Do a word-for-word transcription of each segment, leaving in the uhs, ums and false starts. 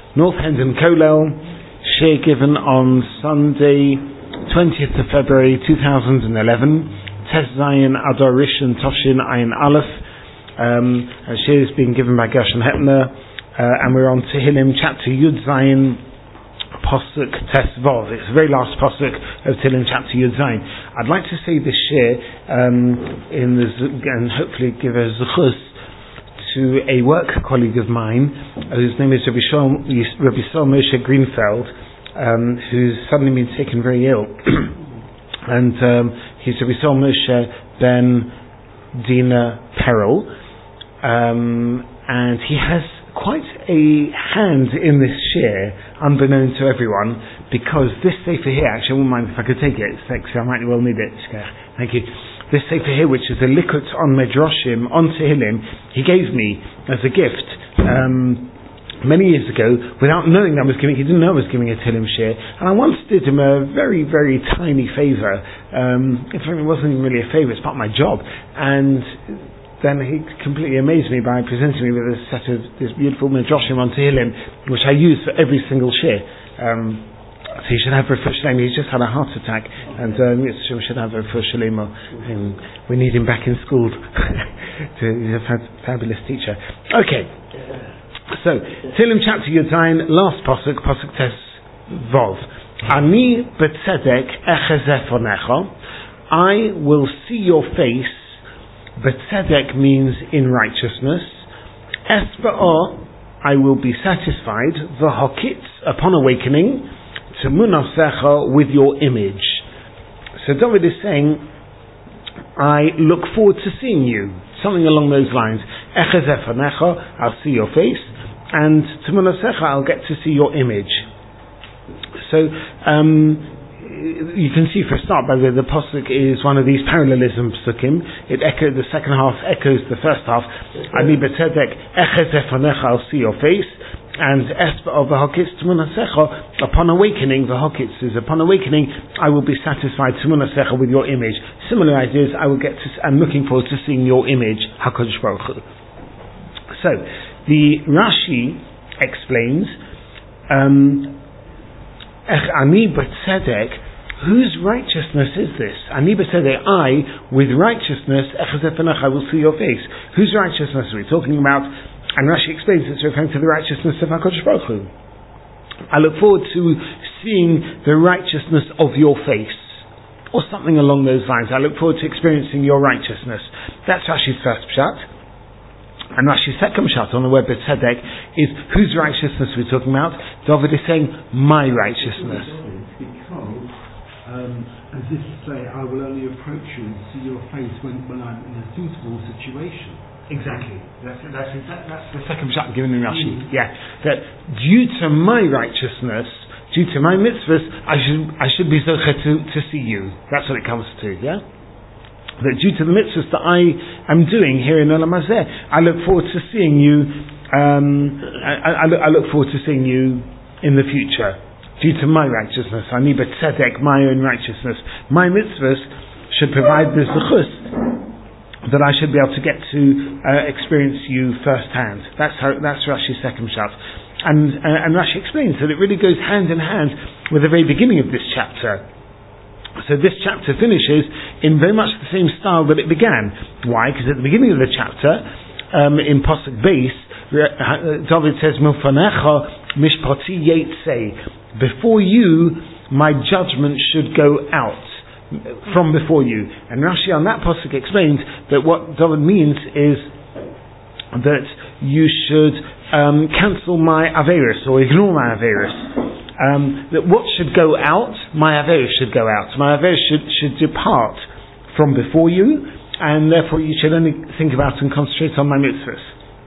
North Hendon Kolel, share given on Sunday, twentieth of February two thousand eleven, Tes Zayin Adar Rishon Toshin Ayin Aleph. Um, a share is being given by Gershon Hepner, uh, and we're on Tehillim chapter Yud Zayin Posuk Tes Vov. It's the very last Posuk of Tehillim chapter Yud Zayin. I'd like to say this share um, in the and hopefully give a zuchus to a work colleague of mine, uh, whose name is Rabbi Shol, Rabbi Shol Moshe Greenfeld, um, who's suddenly been taken very ill. and um, he's Rabbi Shol Moshe Ben Dina Perel, um, and he has quite a hand in this share, unbeknown to everyone, because this sefer here, actually I wouldn't mind if I could take it, because I might well need it. Thank you. This sefer here, which is a Likut on Medrashim, on Tehillim, he gave me as a gift um, many years ago, without knowing I was giving, he didn't know I was giving a Tehillim share, and I once did him a very, very tiny favour. Um, in fact, it wasn't even really a favour, it's part of my job, and then he completely amazed me by presenting me with a set of this beautiful Medrashim on Tehillim, which I use for every single share. Um, So he should have Refuah Shalema. He's just had a heart attack, and um, we should have Refuah Shalema. And we need him back in school. to, he's a fab- fabulous teacher. Okay, so Tehillim chapter Yud Zayin, last pasuk, pasuk Tes Vov. Ani b'tzedek echezeh fonecha. I will see your face. B'tzedek means in righteousness. Esba'ah, I will be satisfied. V'hokitz, upon awakening. Tumunasecha, with your image. So David is saying, I look forward to seeing you. Something along those lines. Echezeh fanecha, I'll see your face, and Tumunasecha, I'll get to see your image. So um, you can see for a start, by the way, the pasuk is one of these parallelism psukim. It echoed, the second half echoes the first half. Ani b'tzedek echezeh fanecha, I'll see your face. And Espa of the Hokitz Tumunasecha, upon awakening, the Hokitz is upon awakening, I will be satisfied Tumunasecha with your image. Similar ideas, I will get to, I'm looking forward to seeing your image, HaKadosh Baruch Hu. So, the Rashi explains, um, Ani b'tzedek, whose righteousness is this? Ani b'tzedek, I, with righteousness, Echezeh Fanecha, I will see your face. Whose righteousness are we talking about? And Rashi explains it's referring to the righteousness of HaKadosh Baruch Hu. I look forward to seeing the righteousness of your face, or something along those lines. I look forward to experiencing your righteousness. That's Rashi's first pshat. And Rashi's second pshat on the word b'tzedek is whose righteousness we're talking about. David is saying, my righteousness. Because, um, as if to say, I will only approach you and see your face when, when I'm in a suitable situation. Exactly. That's, that's, that's the second shot given in Rashi. Mm. Yeah. That due to my righteousness, due to my mitzvahs, I should I should be zocher to, to see you. That's what it comes to. Yeah. That due to the mitzvahs that I am doing here in Olam Hazeh, I look forward to seeing you. Um, I, I, look, I look forward to seeing you in the future. Due to my righteousness, I need tzedek, my own righteousness. My mitzvahs should provide the zechus that I should be able to get to uh, experience you firsthand. That's how, that's Rashi's second pshat. And, uh, and Rashi explains that it really goes hand in hand with the very beginning of this chapter. So this chapter finishes in very much the same style that it began. Why? Because at the beginning of the chapter, um, in Pasuk Beis, David says, Milfanecha mishpati yetzei. Before you, my judgment should go out. From before you. And Rashi on that pasuk explains that what David means is that you should um, cancel my averis, or ignore my averis. Um, that what should go out, my averis should go out. My averis should, should depart from before you, and therefore you should only think about and concentrate on my mitzvahs.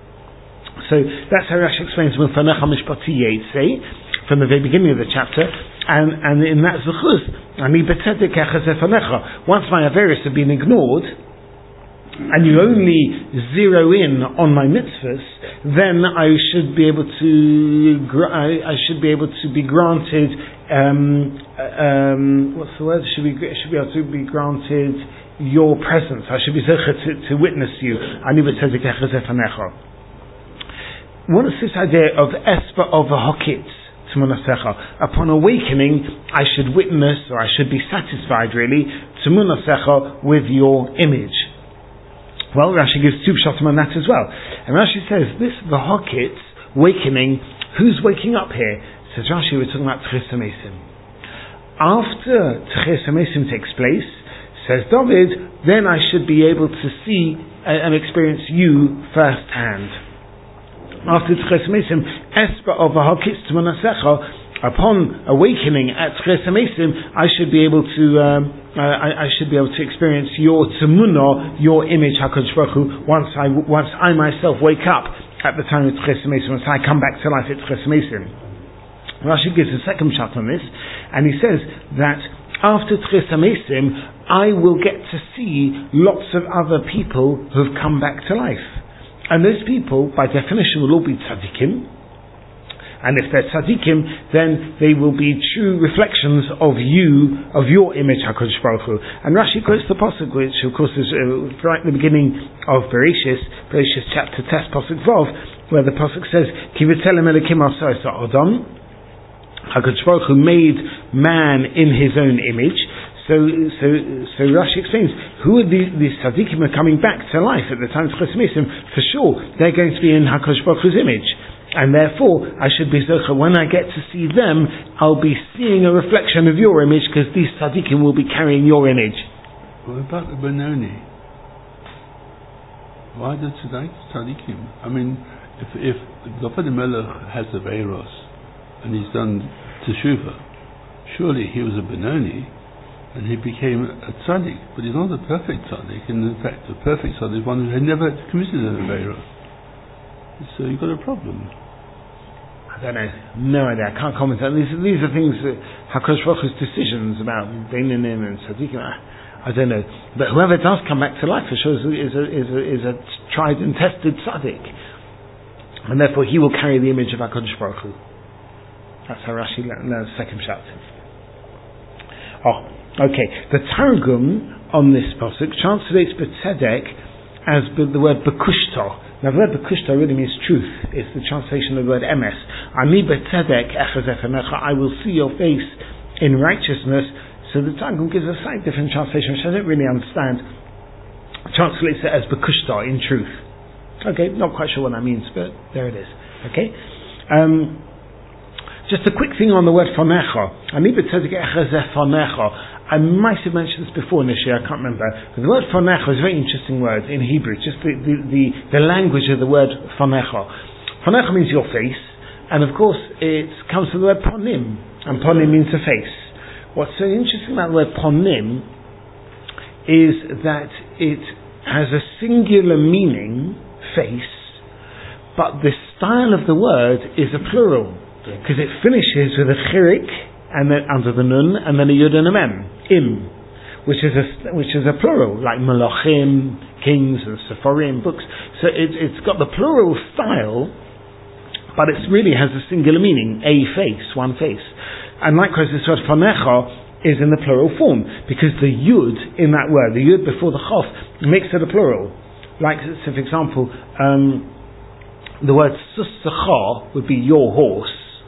So that's how Rashi explains Milfanecha mishpati yetzei, from the very beginning of the chapter. And, and in that zechus, ani b'tzedek echezeh fanecha. Once my averis have been ignored, and you only zero in on my mitzvahs, then I should be able to, I, I should be able to be granted, um, um, what's the word? Should be, should be able to be granted your presence. I should be zecher to, to witness you. Ani b'tzedek echezeh fanecha. what is this idea of espa of a hokit tmunasecha? Upon awakening, I should witness, or I should be satisfied, really, tmunasecha, with your image. Well, Rashi gives two pshatim on that as well. And Rashi says, this v'hokit, wakening, who's waking up here? Says Rashi, we're talking about Tchis HaMesim. After Tchis HaMesim takes place, says David, then I should be able to see and experience you firsthand. After Tchis HaMesim, espa of v'hokit tmunasecha, upon awakening at Tchis HaMesim, I should be able to um, uh, I, I should be able to experience your tmuna, your image, HaKadosh Baruch Hu, once I once I myself wake up at the time of Tchis HaMesim, once I come back to life at Tchis HaMesim. Rashi gives a second shot on this, and he says that after Tchis HaMesim, I will get to see lots of other people who have come back to life, and those people, by definition, will all be tzaddikim. And if they're tzaddikim, then they will be true reflections of you, of your image, HaKadosh Baruch Hu. And Rashi quotes the pasuk, which of course is uh, right at the beginning of Bereshis, Bereshis chapter Tes pasuk Vav, where the pasuk says, Ki v'tzelem Elokim asar es ha'adam. HaKadosh Baruch Hu made man in his own image. So, so, so Rashi explains, who are the, the tzaddikim are coming back to life at the time of Tchis HaMesim? For sure, they're going to be in HaKadosh Baruch Hu's image. And therefore, I should be zocha. When I get to see them, I'll be seeing a reflection of your image, because these tzaddikim will be carrying your image. What about the Benoni? Why the tzaddikim? I mean, if if David Melech has a Veiros and he's done teshuvah, surely he was a Benoni and he became a tzaddik. But he's not a perfect tzaddik. In fact, a perfect tzaddik is one who had never committed a Veiros. So you've got a problem. I don't know. No idea. I can't comment on these. These are things that HaKadosh Baruch Hu's decisions about Beinanim and Tzaddikim. I, I don't know. But whoever does come back to life for sure is a, is a, is a, is a tried and tested tzaddik. And therefore he will carry the image of HaKadosh Baruch Hu. That's how Rashi learns the second pshat. Oh, okay. The Targum on this pasuk translates B'tzedek as the word B'kushta. Now the word B'kushta really means truth. It's the translation of the word emes. Ani b'tzedek echazef emecha. I will see your face in righteousness. So the Targum gives a slightly different translation, which I don't really understand. It translates it as B'kushta, in truth. Okay, not quite sure what that means, but there it is. Okay? Um, just a quick thing on the word fanecha. Ani b'tzedek echazef fanecha. I might have mentioned this before initially, I can't remember. But the word fanecha is a very interesting word in Hebrew. Just the, the, the, the language of the word fanecha. Fanecha means your face, and of course it comes from the word ponim, and ponim means a face. What's so interesting about the word ponim is that it has a singular meaning, face, but the style of the word is a plural, because it finishes with a chirik, and then under the nun, and then a yud and a mem, im, which is a which is a plural, like malachim, kings, and sepharim, books. So it, it's got the plural style, but it really has a singular meaning, a face, one face. And likewise, this word fanecha is in the plural form, because the yud in that word, the yud before the chof, makes it a plural. Like, so for example, um, the word sussecha would be your horse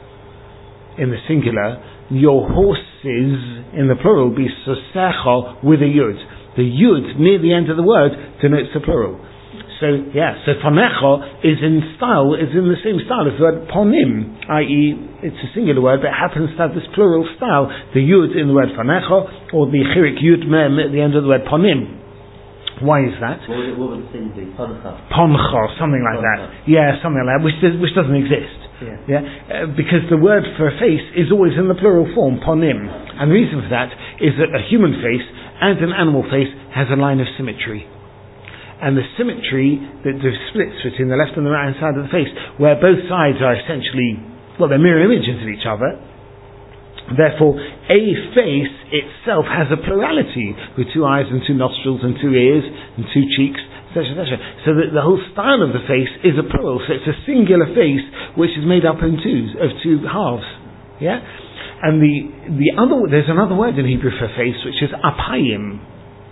in the singular. Your horses in the plural be susecha with a yud. The yud near the end of the word denotes the plural. So yeah, so fanecha is in style, is in the same style as the word ponim, that is, it's a singular word, but it happens to have this plural style. The yud in the word fanecha, or the chirik yud mem at the end of the word ponim. Why is that? What would, what would the thing be? Poncha. Poncha, something like Poncha. that. Yeah, something like that, which does, which doesn't exist. Yeah. Yeah? Uh, because the word for a face is always in the plural form, ponim. And the reason for that is that a human face and an animal face has a line of symmetry. And the symmetry, that the splits between the left and the right hand side of the face, where both sides are essentially, well, they're mirror images of each other. Therefore, a face itself has a plurality, with two eyes and two nostrils and two ears and two cheeks, et cetera, et cetera. So that the whole style of the face is a plural. So it's a singular face which is made up in twos, of two halves. Yeah? And the the other, there's another word in Hebrew for face, which is apayim.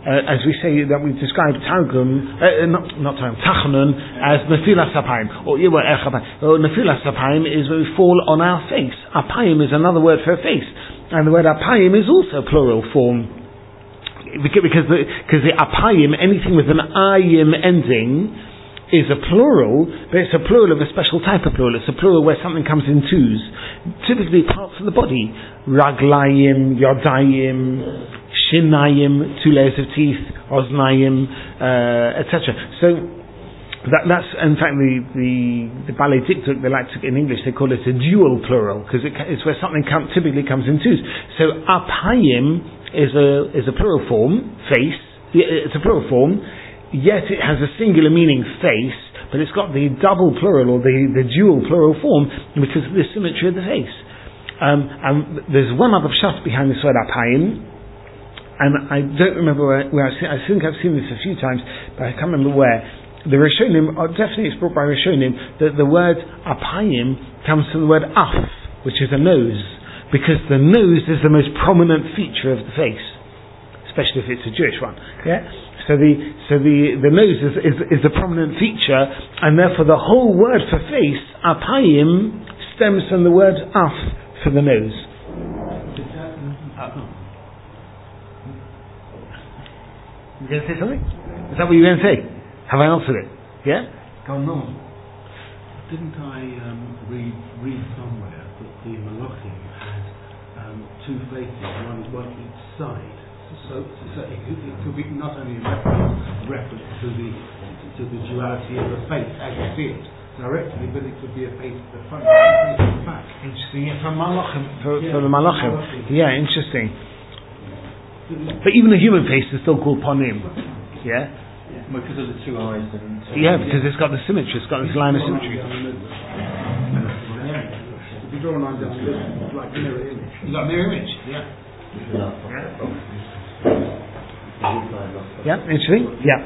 uh, as we say that we describe Targum, uh, not not Targum, Tachanun as Nefilas Apayim, or or Nefilas Apayim is when we fall on our face. Apayim is another word for a face, and the word Apayim is also plural form because the because the Apayim, anything with an ayim ending, is a plural, but it's a plural of a special type of plural. It's a plural where something comes in twos, typically parts of the body, raglayim, yodayim, shinayim, two layers of teeth, oznayim, uh, et cetera. So that, that's in fact the the, the ballet diktuk, they like to, in English they call it a dual plural because it, it's where something come, typically comes in twos. So apayim is a is a plural form, face. It's a plural form. Yet it has a singular meaning, face, but it's got the double plural or the, the dual plural form because of the symmetry of the face. Um, and there's one other pshat behind this word apayim, and I don't remember where, where I've seen, I think I've seen this a few times, but I can't remember where. The Rishonim, oh, definitely it's brought by Rishonim, that the word apayim comes from the word af, which is a nose, because the nose is the most prominent feature of the face, especially if it's a Jewish one. Yeah. So the so the, the nose is, is is a prominent feature, and therefore the whole word for face, apayim, stems from the word af for the nose. You going to say something? Is that what you're going to say? Have I answered it? Yeah? Go on. Didn't I um, read read somewhere that the Malachim had um, two faces, one one each side? So, so it, could, it could be not only a reference, reference to the to the duality of the face as you see it directly, but it could be a face at the front, a face at the back. Interesting. Yeah, for Malachim, for, yeah, for the Malachim. Yeah, interesting. But even a human face is still called Ponim. Yeah. Yeah. Because of the two eyes. And two yeah, because it's got the symmetry. It's got this line of symmetry. If you draw a line down, it's like a mirror image. You got a mirror image. Yeah. Yeah. Yeah, interesting. Yeah.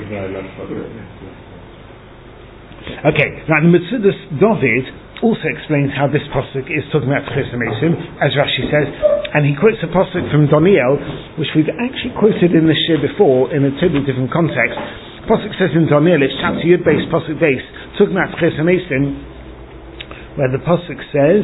Okay, now the Metzudas David also explains how this pasuk is talking about Tchias HaMesim, as Rashi says, and he quotes a pasuk from Daniel, which we've actually quoted in the shir before in a totally different context. Pasuk says in Daniel, it's chapter Yud base, pasuk base, talking about Tchias HaMesim, where the pasuk says,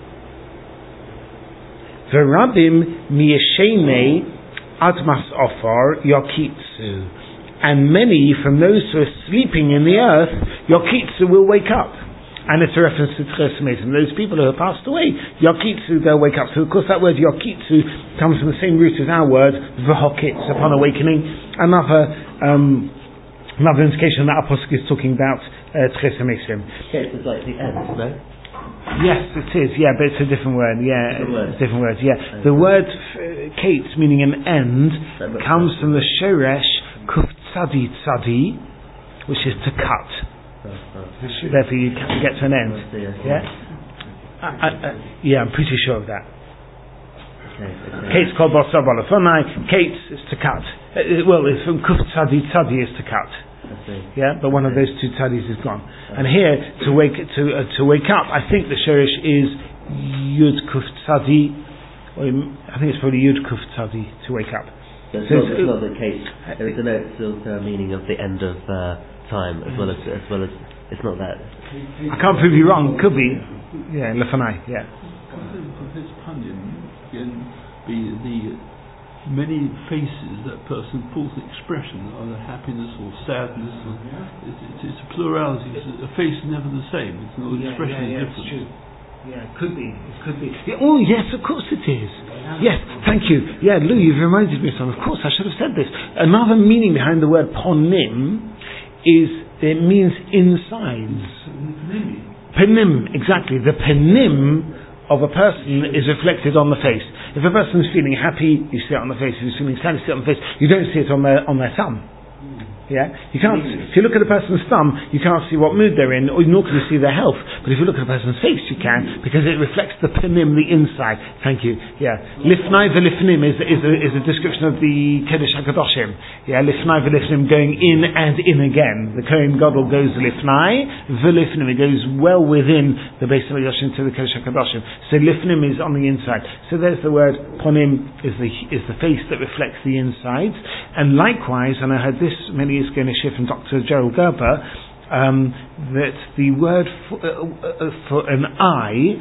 "V'rabim miyeshenei admas ofar yokitzu," and many from those who are sleeping in the earth, yokitzu, will wake up. And it's a reference to Tchias HaMesim. Those people who have passed away, yokitzu, they'll wake up. So of course that word yokitzu comes from the same root as our word v'hokitz, upon awakening. Another um, another indication that Apostle is talking about uh, Tchias HaMesim. Kate is like the end, no? Yes, it is. Yeah, but it's a different word. Yeah, different word. It's a different word. Yeah, okay. The word uh, Kate, meaning an end, comes from the shoresh kuf tzadi tzadi, which is to cut. Oh, oh. Therefore, you can get to an end. Yeah, I, I, I, yeah, I'm pretty sure of that. Okay, okay. Kate's called basar balafonai. Kate is to cut. Uh, well, it's from kuf tzadi tzadi is to cut. Yeah, but one of those two tzadis is gone. And here, to wake to uh, to wake up, I think the shirish is Yud Kuf Tzadi, or I think it's probably Yud Kuf Tzadi to wake up. So it's, so not, it's not the case. There is a meaning of the end of uh, time as well as as well as it's not that. I can't prove you wrong. Could be. Yeah, Lefanai. Yeah. Could this pundit again be the many faces that person pulls expression, either happiness or sadness? Or it's, it's, it's a plurality. It's a face never the same. It's no yeah, expression yeah, yeah, different. It's true. Yeah, it could be. It could be. Yeah, oh yes, of course it is. Yes, thank you. Yeah, Lou, you've reminded me of something. Of course, I should have said this. Another meaning behind the word ponim is it means insides. Penim, exactly. The penim of a person is reflected on the face. If a person is feeling happy, you see it on the face. If he's feeling sad, you see it on the face. You don't see it on their on their thumb. Yeah, you can't. If you look at a person's thumb, you can't see what mood they're in, or nor can you see their health. But if you look at a person's face, you can, because it reflects the panim, the inside. Thank you. Yeah. Lifnai v'lifnim is, is, a, is a description of the Kedesh HaKadoshim. Yeah, lifnai v'lifnim, going in and in again. The Kohen Gadol goes lifnai, v'lifnim, it goes well within the Beis HaMikdash into the Kedesh HaKadoshim. So lifnim is on the inside. So there's the word, ponim is the, is the face that reflects the inside. And likewise, and I heard this many years ago in a shift from Doctor Gerald Gerber, um, that the word for, uh, uh, for an eye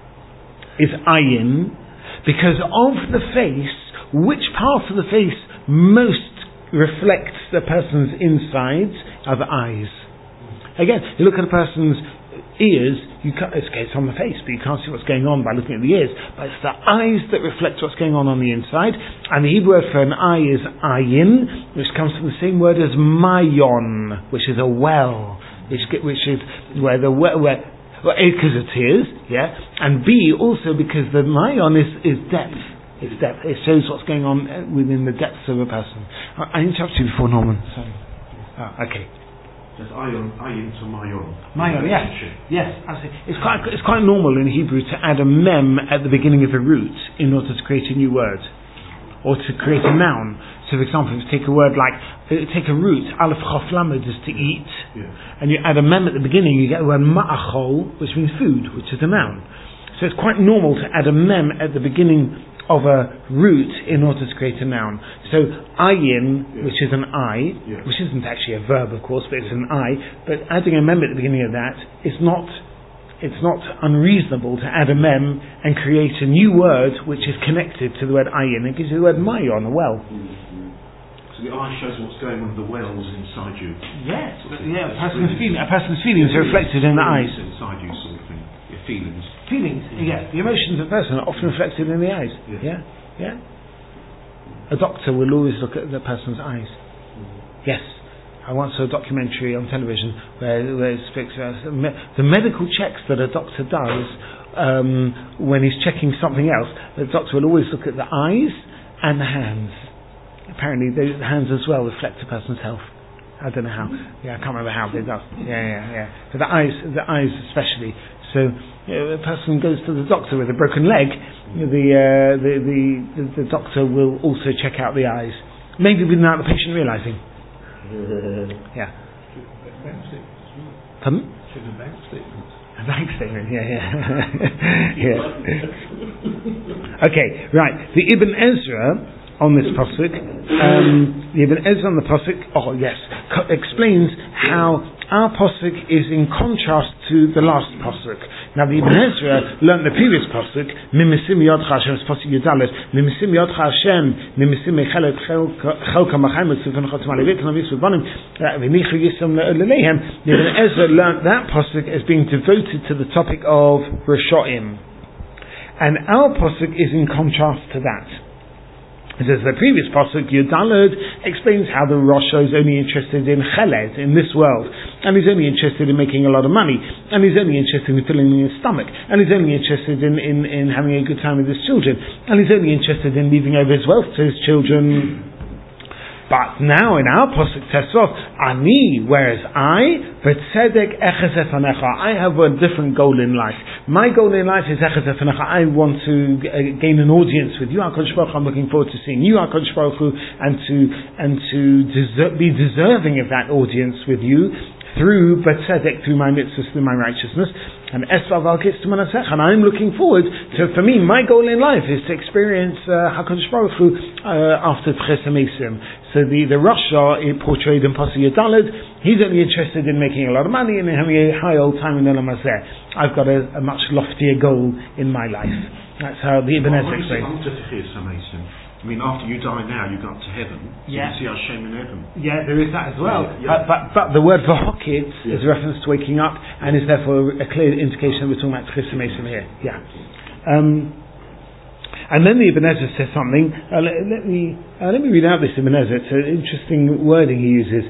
is ayin, because of the face, which part of the face most reflects the person's insides are the eyes. Again, you look at a person's ears, you can't, it's, okay, it's on the face, but you can't see what's going on by looking at the ears. But it's the eyes that reflect what's going on on the inside. And the Hebrew word for an eye is ayin, which comes from the same word as mayon, which is a well, which which is where the well, where, well, A, because it's tears, yeah, and B, also because the mayon is, is depth. It's depth. It shows what's going on within the depths of a person. I, I interrupted you before, Norman. Sorry. Oh, okay. There's ayon, ayin to mayon. Mayon, yes, yes. It's quite it's quite normal in Hebrew to add a mem at the beginning of a root in order to create a new word, or to create a noun. So, for example, if you take a word like take a root, aleph chof lamed is to eat, yeah. and you add a mem at the beginning, you get the word ma'achol, which means food, which is a noun. So it's quite normal to add a mem at the beginning of a root in order to create a noun. So ayin, yeah. which is an eye, yeah. which isn't actually a verb, of course, but it's an eye. But adding a mem at the beginning of that is not, it's not unreasonable to add a mem and create a new word which is connected to the word ayin. It gives you the word mayon, a well. Mm-hmm. So the eye shows what's going on in the wells inside you. Yes, yeah. A person's, feel, a person's feelings are reflected in the eyes. Inside you, sort of thing. Your feelings. Feelings, yeah. The emotions of a person are often reflected in the eyes. Yes. Yeah, yeah. A doctor will always look at the person's eyes. Mm-hmm. Yes. I once saw a documentary on television where, where it speaks about the medical checks that a doctor does um, when he's checking something else. The doctor will always look at the eyes and the hands. Apparently, the hands as well reflect a person's health. I don't know how. Yeah, I can't remember how, but it does. Yeah, yeah, yeah. But the eyes, the eyes especially. So, you know, a person goes to the doctor with a broken leg, the, uh, the, the, the the doctor will also check out the eyes, maybe without the patient realising. Yeah. Pardon? A bank statement. A bank statement. Yeah, yeah, yeah. Okay, right. The Ibn Ezra on this pasuk, um, the Ibn Ezra on the pasuk, oh yes, co- explains how our pasuk is in contrast to the last pasuk. Now the Ibn Ezra learned the previous pasuk, Mimisim Yodcha Hashem, it's pasuk Yudalet, Mimisim Yodcha Hashem, Mimisim Mechelet Chelka Machayim, Tzufan Chotzim Alevit, Navis Vubanim, V'nichu Yisam Lelehem. The Ibn Ezra learned that pasuk as being devoted to the topic of Rishoim. And our pasuk is in contrast to that. It says the previous pasuk, Yudalad, explains how the Rasha is only interested in cheled, in this world, and he's only interested in making a lot of money, and he's only interested in filling his stomach, and he's only interested in, in, in having a good time with his children, and he's only interested in leaving over his wealth to his children. But now in our pasuk Tesov, Ani, whereas I, v'tzedek echaz efanecha, I have a different goal in life. My goal in life is echaz efanecha. I want to uh, gain an audience with you, HaKadosh Baruch Hu. I'm looking forward to seeing you, HaKadosh Baruch Hu, and to and to deser- be deserving of that audience with you through v'tzedek, through my mitzvahs, through my righteousness. And Esvav al Kitz Manasech, and I'm looking forward to, for me, my goal in life is to experience uh, HaKadosh Baruch Hu uh, after Tches HaMesim. So the, the Rasha portrayed in Pasuk Yudalad, he's only interested in making a lot of money and in having a high old time in Olam Hazeh. I've got a, a much loftier goal in my life. That's how the Ibn Ezra explains. I mean, after you die now, you go up to heaven. So yeah. You see Hashem in heaven. Yeah, there is that as well. Yeah, yeah. But, but but the word v'hokit yeah. is a reference to waking up, and is therefore a clear indication that we're talking about Tchis HaMesim here. Yeah. Um, and then the Ibn Ezra says something. Uh, let, let me uh, let me read out this Ibn Ezra. It's an interesting wording he uses.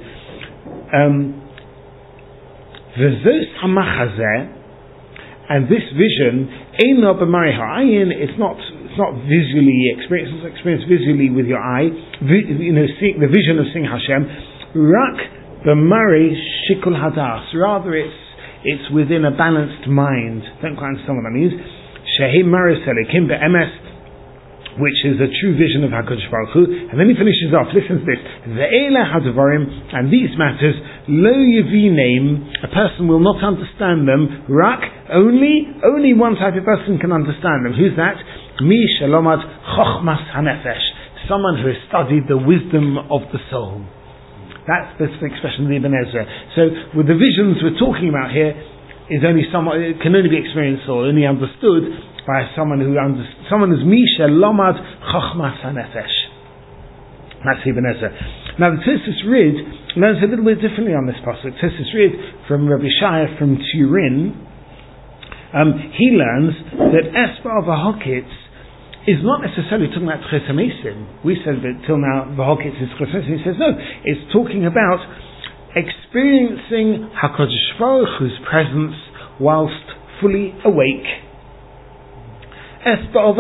V'zos hamachazeh, and this vision, eino b'mariha ayin, it's not. It's not visually experienced, it's experienced visually with your eye, vi, you know, seeing the vision of seeing Hashem. Rak b'mari shikul hadas. Rather, it's it's within a balanced mind. Don't quite understand what that means. Shehim Maris Elikim Be'emes, which is a true vision of HaKadosh Baruch Hu. And then he finishes off, listen to this, Ve'ela hadvarim, and these matters, lo yevinem, a person will not understand them, rak, only, only one type of person can understand them. Who's that? Mi shalomad chochmas hanefesh, someone who has studied the wisdom of the soul. That's the expression of the Ibn Ezra. So, with the visions we're talking about here, is only somewhat, it can only be experienced or only understood by someone who under, someone who's Misha Lomad Chochmas HaNefesh. That's Ibn Ezra. Now the Tosfos Rid learns a little bit differently on this pasuk. Tosfos Rid from Rabbi Shaya from Turin, um, he learns that Espa of Vahokitz is not necessarily talking about Tches HaMesim. We said that till now Vahokitz is Tches HaMesim. He says no, it's talking about experiencing HaKadosh Baruch Hu's presence whilst fully awake. It's not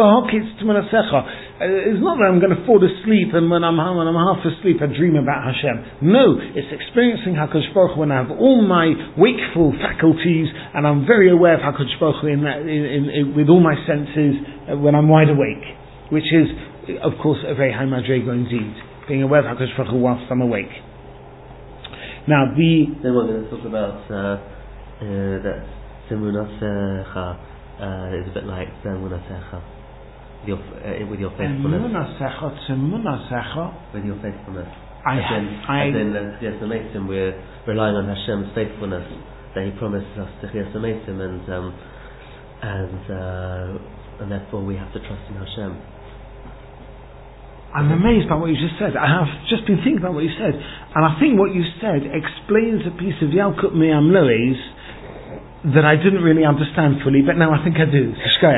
that I'm going to fall asleep and when I'm, when I'm half asleep I dream about Hashem. No, it's experiencing HaKadosh Baruch Hu when I have all my wakeful faculties and I'm very aware of HaKadosh Baruch Hu in that, in, in, in, with all my senses uh, when I'm wide awake, which is, of course, a very high madrega indeed. Being aware of HaKadosh Baruch Hu whilst I'm awake. Now the... Then we're going to talk about uh, uh, that Simunasecha uh, is a bit like Simunasecha with your, uh, with your faithfulness. With your faithfulness. I as in, I, as in uh, Techiyas HaMesim, we're relying on Hashem's faithfulness that He promises us Techiyas HaMesim, and um, and uh, and therefore we have to trust in Hashem. I'm amazed by what you just said. I have just been thinking about what you said, and I think what you said explains a piece of Yalkut Me'am Lois that I didn't really understand fully, but now I think I do.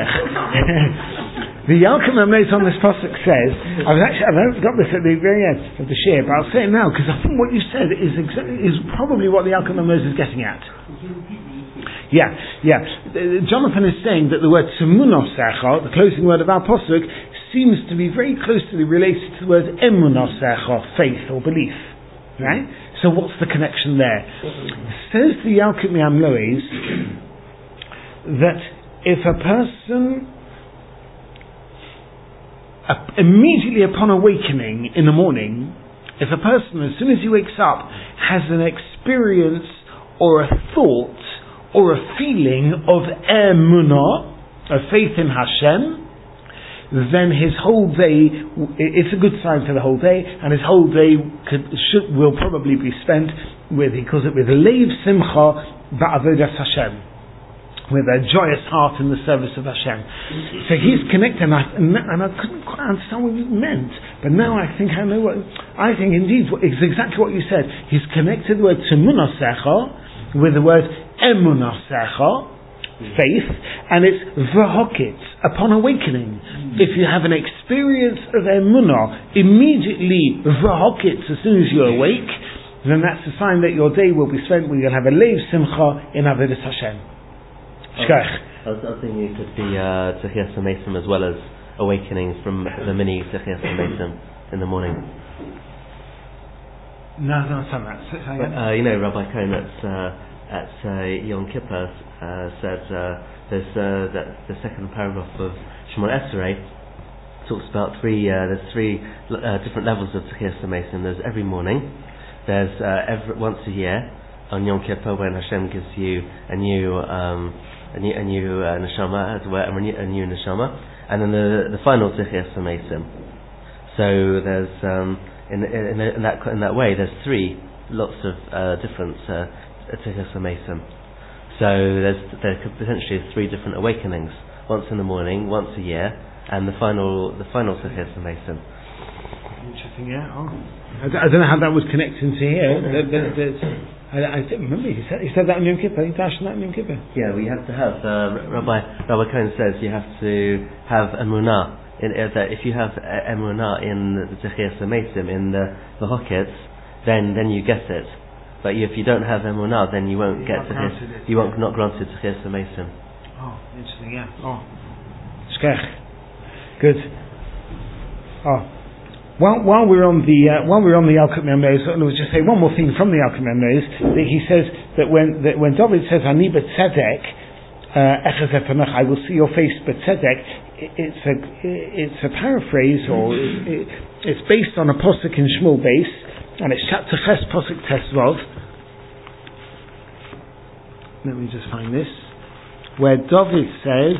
The Yalkut Me'am Lois on this pasuk says, I've actually I've got this at the very end of the share, but I'll say it now because I think what you said is exactly, is probably what the Yalkut Me'am Lois is getting at. Yeah, yeah. Jonathan is saying that the word Tzemunosecha, the closing word of our pasuk, seems to be very closely related to the word emunosecha, faith or belief. Right? So what's the connection there? Says the Yalkut Me'am Lois that if a person uh, immediately upon awakening in the morning, if a person as soon as he wakes up has an experience or a thought or a feeling of emunah, of faith in Hashem, then his whole day, it's a good sign for the whole day, and his whole day could, should, will probably be spent with, he calls it with Leiv Simcha Ba'avodas Hashem, with a joyous heart in the service of Hashem. So he's connected, and I, and I couldn't quite understand what he meant, but now I think I know what, I think indeed it's exactly what you said. He's connected the word Tzemunosecha with the word Emunosecha, faith, and it's v'hokitz, upon awakening. Mm. If you have an experience of emunah, immediately v'hokitz, as soon as you awake, then that's a sign that your day will be spent where you'll have a leiv simcha in avodas Hashem. Shkach. I was, I was thinking it could be uh, Techiyas HaMesim as well as awakenings from the mini Techiyas HaMesim in the morning. No, no, it's not that. But, uh, you know, Rabbi Cohen at, uh, at uh, Yom Kippur Uh, said uh, there's uh, that the second paragraph of Shemon Esrei talks about three uh, there's three uh, different levels of Techiyas HaMesim. There's every morning, there's uh, every, once a year on Yom Kippur when Hashem gives you a new um, a new, a new uh, neshama, as well, a new, a new neshama, and then the the final Techiyas HaMesim. So there's um, in, in, in that in that way there's three lots of uh, different uh, Techiyas HaMesim. So there's there could potentially three different awakenings: once in the morning, once a year, and the final the final Techiyas HaMesim. Interesting, yeah. Oh. I, d- I don't know how that would connect into here. But, but, but, I, I don't remember. He said he said that in Yom Kippur. He dashed that in Yom Kippur. Yeah, we have to have. Uh, Rabbi Rabbi Cohen says you have to have emunah. In uh, that if you have uh, emunah in the Techiyas HaMesim in the the Hoketz, then then you get it. But if you don't have emunah, then you won't You're get to his, you won't not granted to Techiyas HaMesim. Oh, interesting, yeah. Oh, shkech, good. Oh, while while we're on the uh, while we're on the Yalkut Me'am Lois, I will just say one more thing from the Yalkut Me'am Lois. That he says that when that when David says Ani b'tzedek, uh, I will see your face b'tzedek, it's a it's a paraphrase, or it, it's based on a posuk in Shmuel base, and it's chapter ches posuk tesvav. Let me just find this, where David says,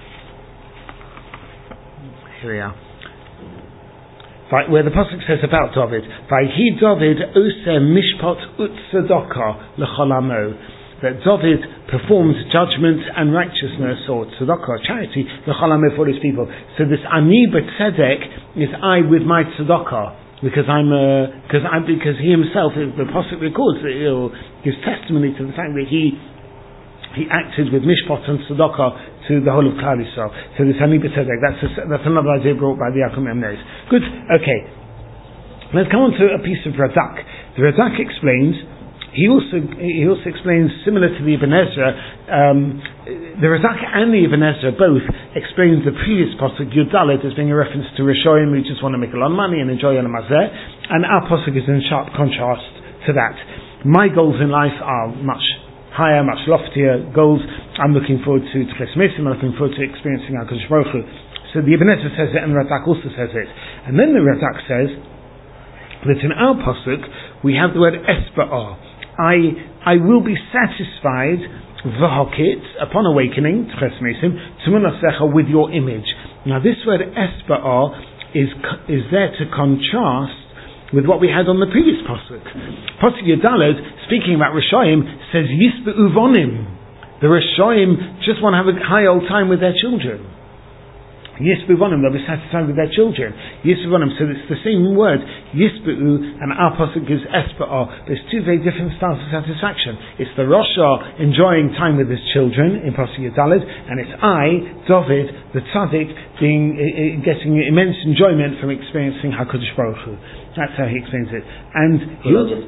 here we are, where the pasuk says about David, Vayhi David oseh mishpat utzedakah l'cholamo, that David performed judgment and righteousness, or tzedakah, charity, l'cholamo, for his people. So this ani b'tzedek is I with my tzedakah, because I'm a, because I because he himself, the pasuk records that he gives testimony to the fact that he he acted with mishpat and tzedakah to the whole of Klal Yisrael. So this Ani B'Tzedek, that's a, that's another idea brought by the Yaakov Memnes. Good, okay. Let's come on to a piece of Radak. The Radak explains, he also he also explains, similar to the Ibn Ezra, um, the Radak and the Ibn Ezra both explains the previous pasuk Yud Dalet as being a reference to Rishoyim who just want to make a lot of money and enjoy Yom Hazeh, and our pasuk is in sharp contrast to that. My goals in life are much higher, much loftier goals. I'm looking forward to Tchias Mesim, I'm looking forward to experiencing HaKadosh Baruch Hu. So the Ibn Ezra says it, and the Radak also says it. And then the Radak says that in our pasuk we have the word Esba'ah. I I will be satisfied, v'hokit, upon awakening, Tchias Mesim, Tmunasecha, with your image. Now this word Esba'ah is is there to contrast with what we had on the previous pasuk. Pasuk Yudalad, speaking about Rishoyim, says Yisbe'u vonim. The Rishoyim just want to have a high old time with their children. Yisbe'u vonim, they'll be satisfied with their children. Yisbe'u vonim, so it's the same word, Yisbe'u, and our pasuk gives Esba'ah. There's two very different styles of satisfaction. It's the Rasha enjoying time with his children in pasuk Yudalad, and it's I, David, the tzaddik, being uh, getting immense enjoyment from experiencing HaKadosh Baruch Hu. That's how he explains it. And he also,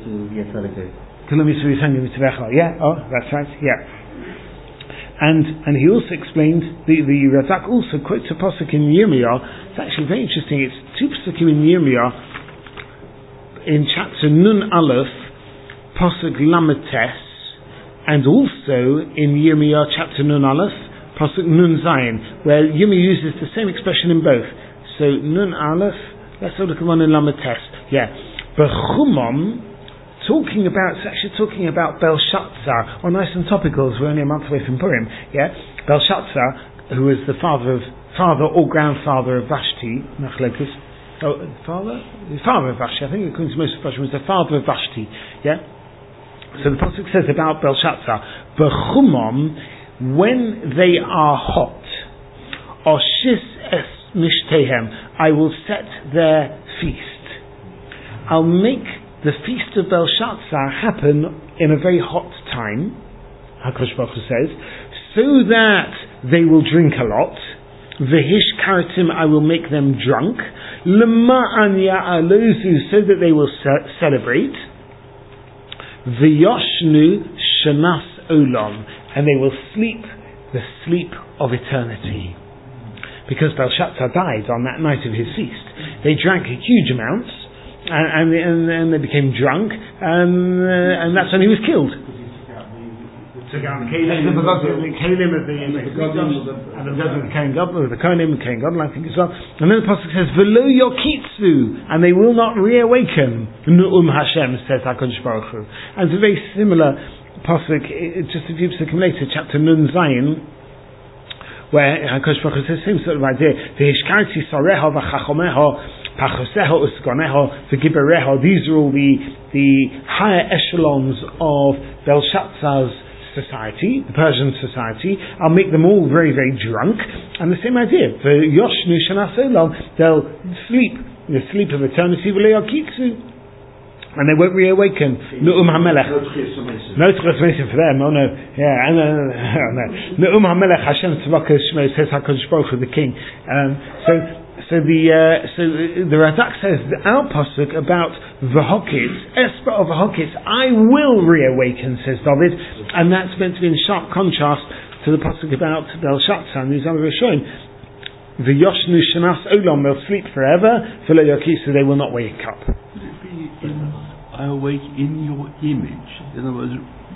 yeah, oh, that's right, yeah. And and he also explained, the, the Radak also quotes a pasuk in Yirmiyah. It's actually very interesting. It's two pasukim in Yirmiyah, in chapter Nun Aleph, pasuk Lametes, and also in Yirmiyah chapter Nun Aleph, pasuk Nun Zayin, where Yirmiyah uses the same expression in both. So Nun Aleph, let's have a look at one in Lametes. Yeah, Bechumam, talking about, it's actually talking about Belshazzar, or nice and topical, as we're only a month away from Purim. Yeah, Belshazzar, who was the father of, father or grandfather of Vashti, Machlekes, oh, father, the father of Vashti. I think according to most of Vashti was the father of Vashti. Yeah. So the pasuk says about Belshazzar, Bechumam, when they are hot, Oshis es mishtehem, I will set their feast. I'll make the feast of Belshazzar happen in a very hot time, HaKadosh Baruch Hu says, so that they will drink a lot. V'hish karatim, I will make them drunk. L'ma'an ya'alozu, so that they will ce- celebrate. V'yoshnu shanas olam, and they will sleep the sleep of eternity. Because Belshazzar died on that night of his feast. They drank huge amounts, and, and, and, and they became drunk, and, uh, and that's when he was killed. Took out the Kalim, the Kalim of the and the Kohen Gadol, the Kohanim, the Kohen Gadol, I think as well. And then the pasuk says, "V'lo yokitzu," and they will not reawaken. Nu'um Hashem, says HaKadosh Baruch Hu. And it's a very similar pasuk, just a few pasukim later, chapter Nun Zayin, where HaKadosh Baruch Hu says the same sort of idea. V'hishkarti sareha v'chachomeha pachoseha usgoneha v'gibereha. These are all the the higher echelons of Belshazzar's society, the Persian society. I'll make them all very, very drunk. And the same idea. The Yoshnu Shanas Olam, they'll sleep the sleep of eternity, and they won't reawaken. Nu'um HaMelech. No Tchias Mesim for them, oh no. Yeah, and no. Nu'um HaMelech Hashem Tzvaka Shmo, says HaKadosh Baruch Hu, the king. Um, so, so the uh, so the Radak says the our pasuk about v'hokit, esper of v'hokit, I will reawaken, says David, and that's meant to be in sharp contrast to the pasuk about Belshazzar and these other Rishonim. V'yoshnu shanas olam, they'll sleep forever. V'lo yakisu, they will not wake up. Could it be in, I awake in your image? In other words,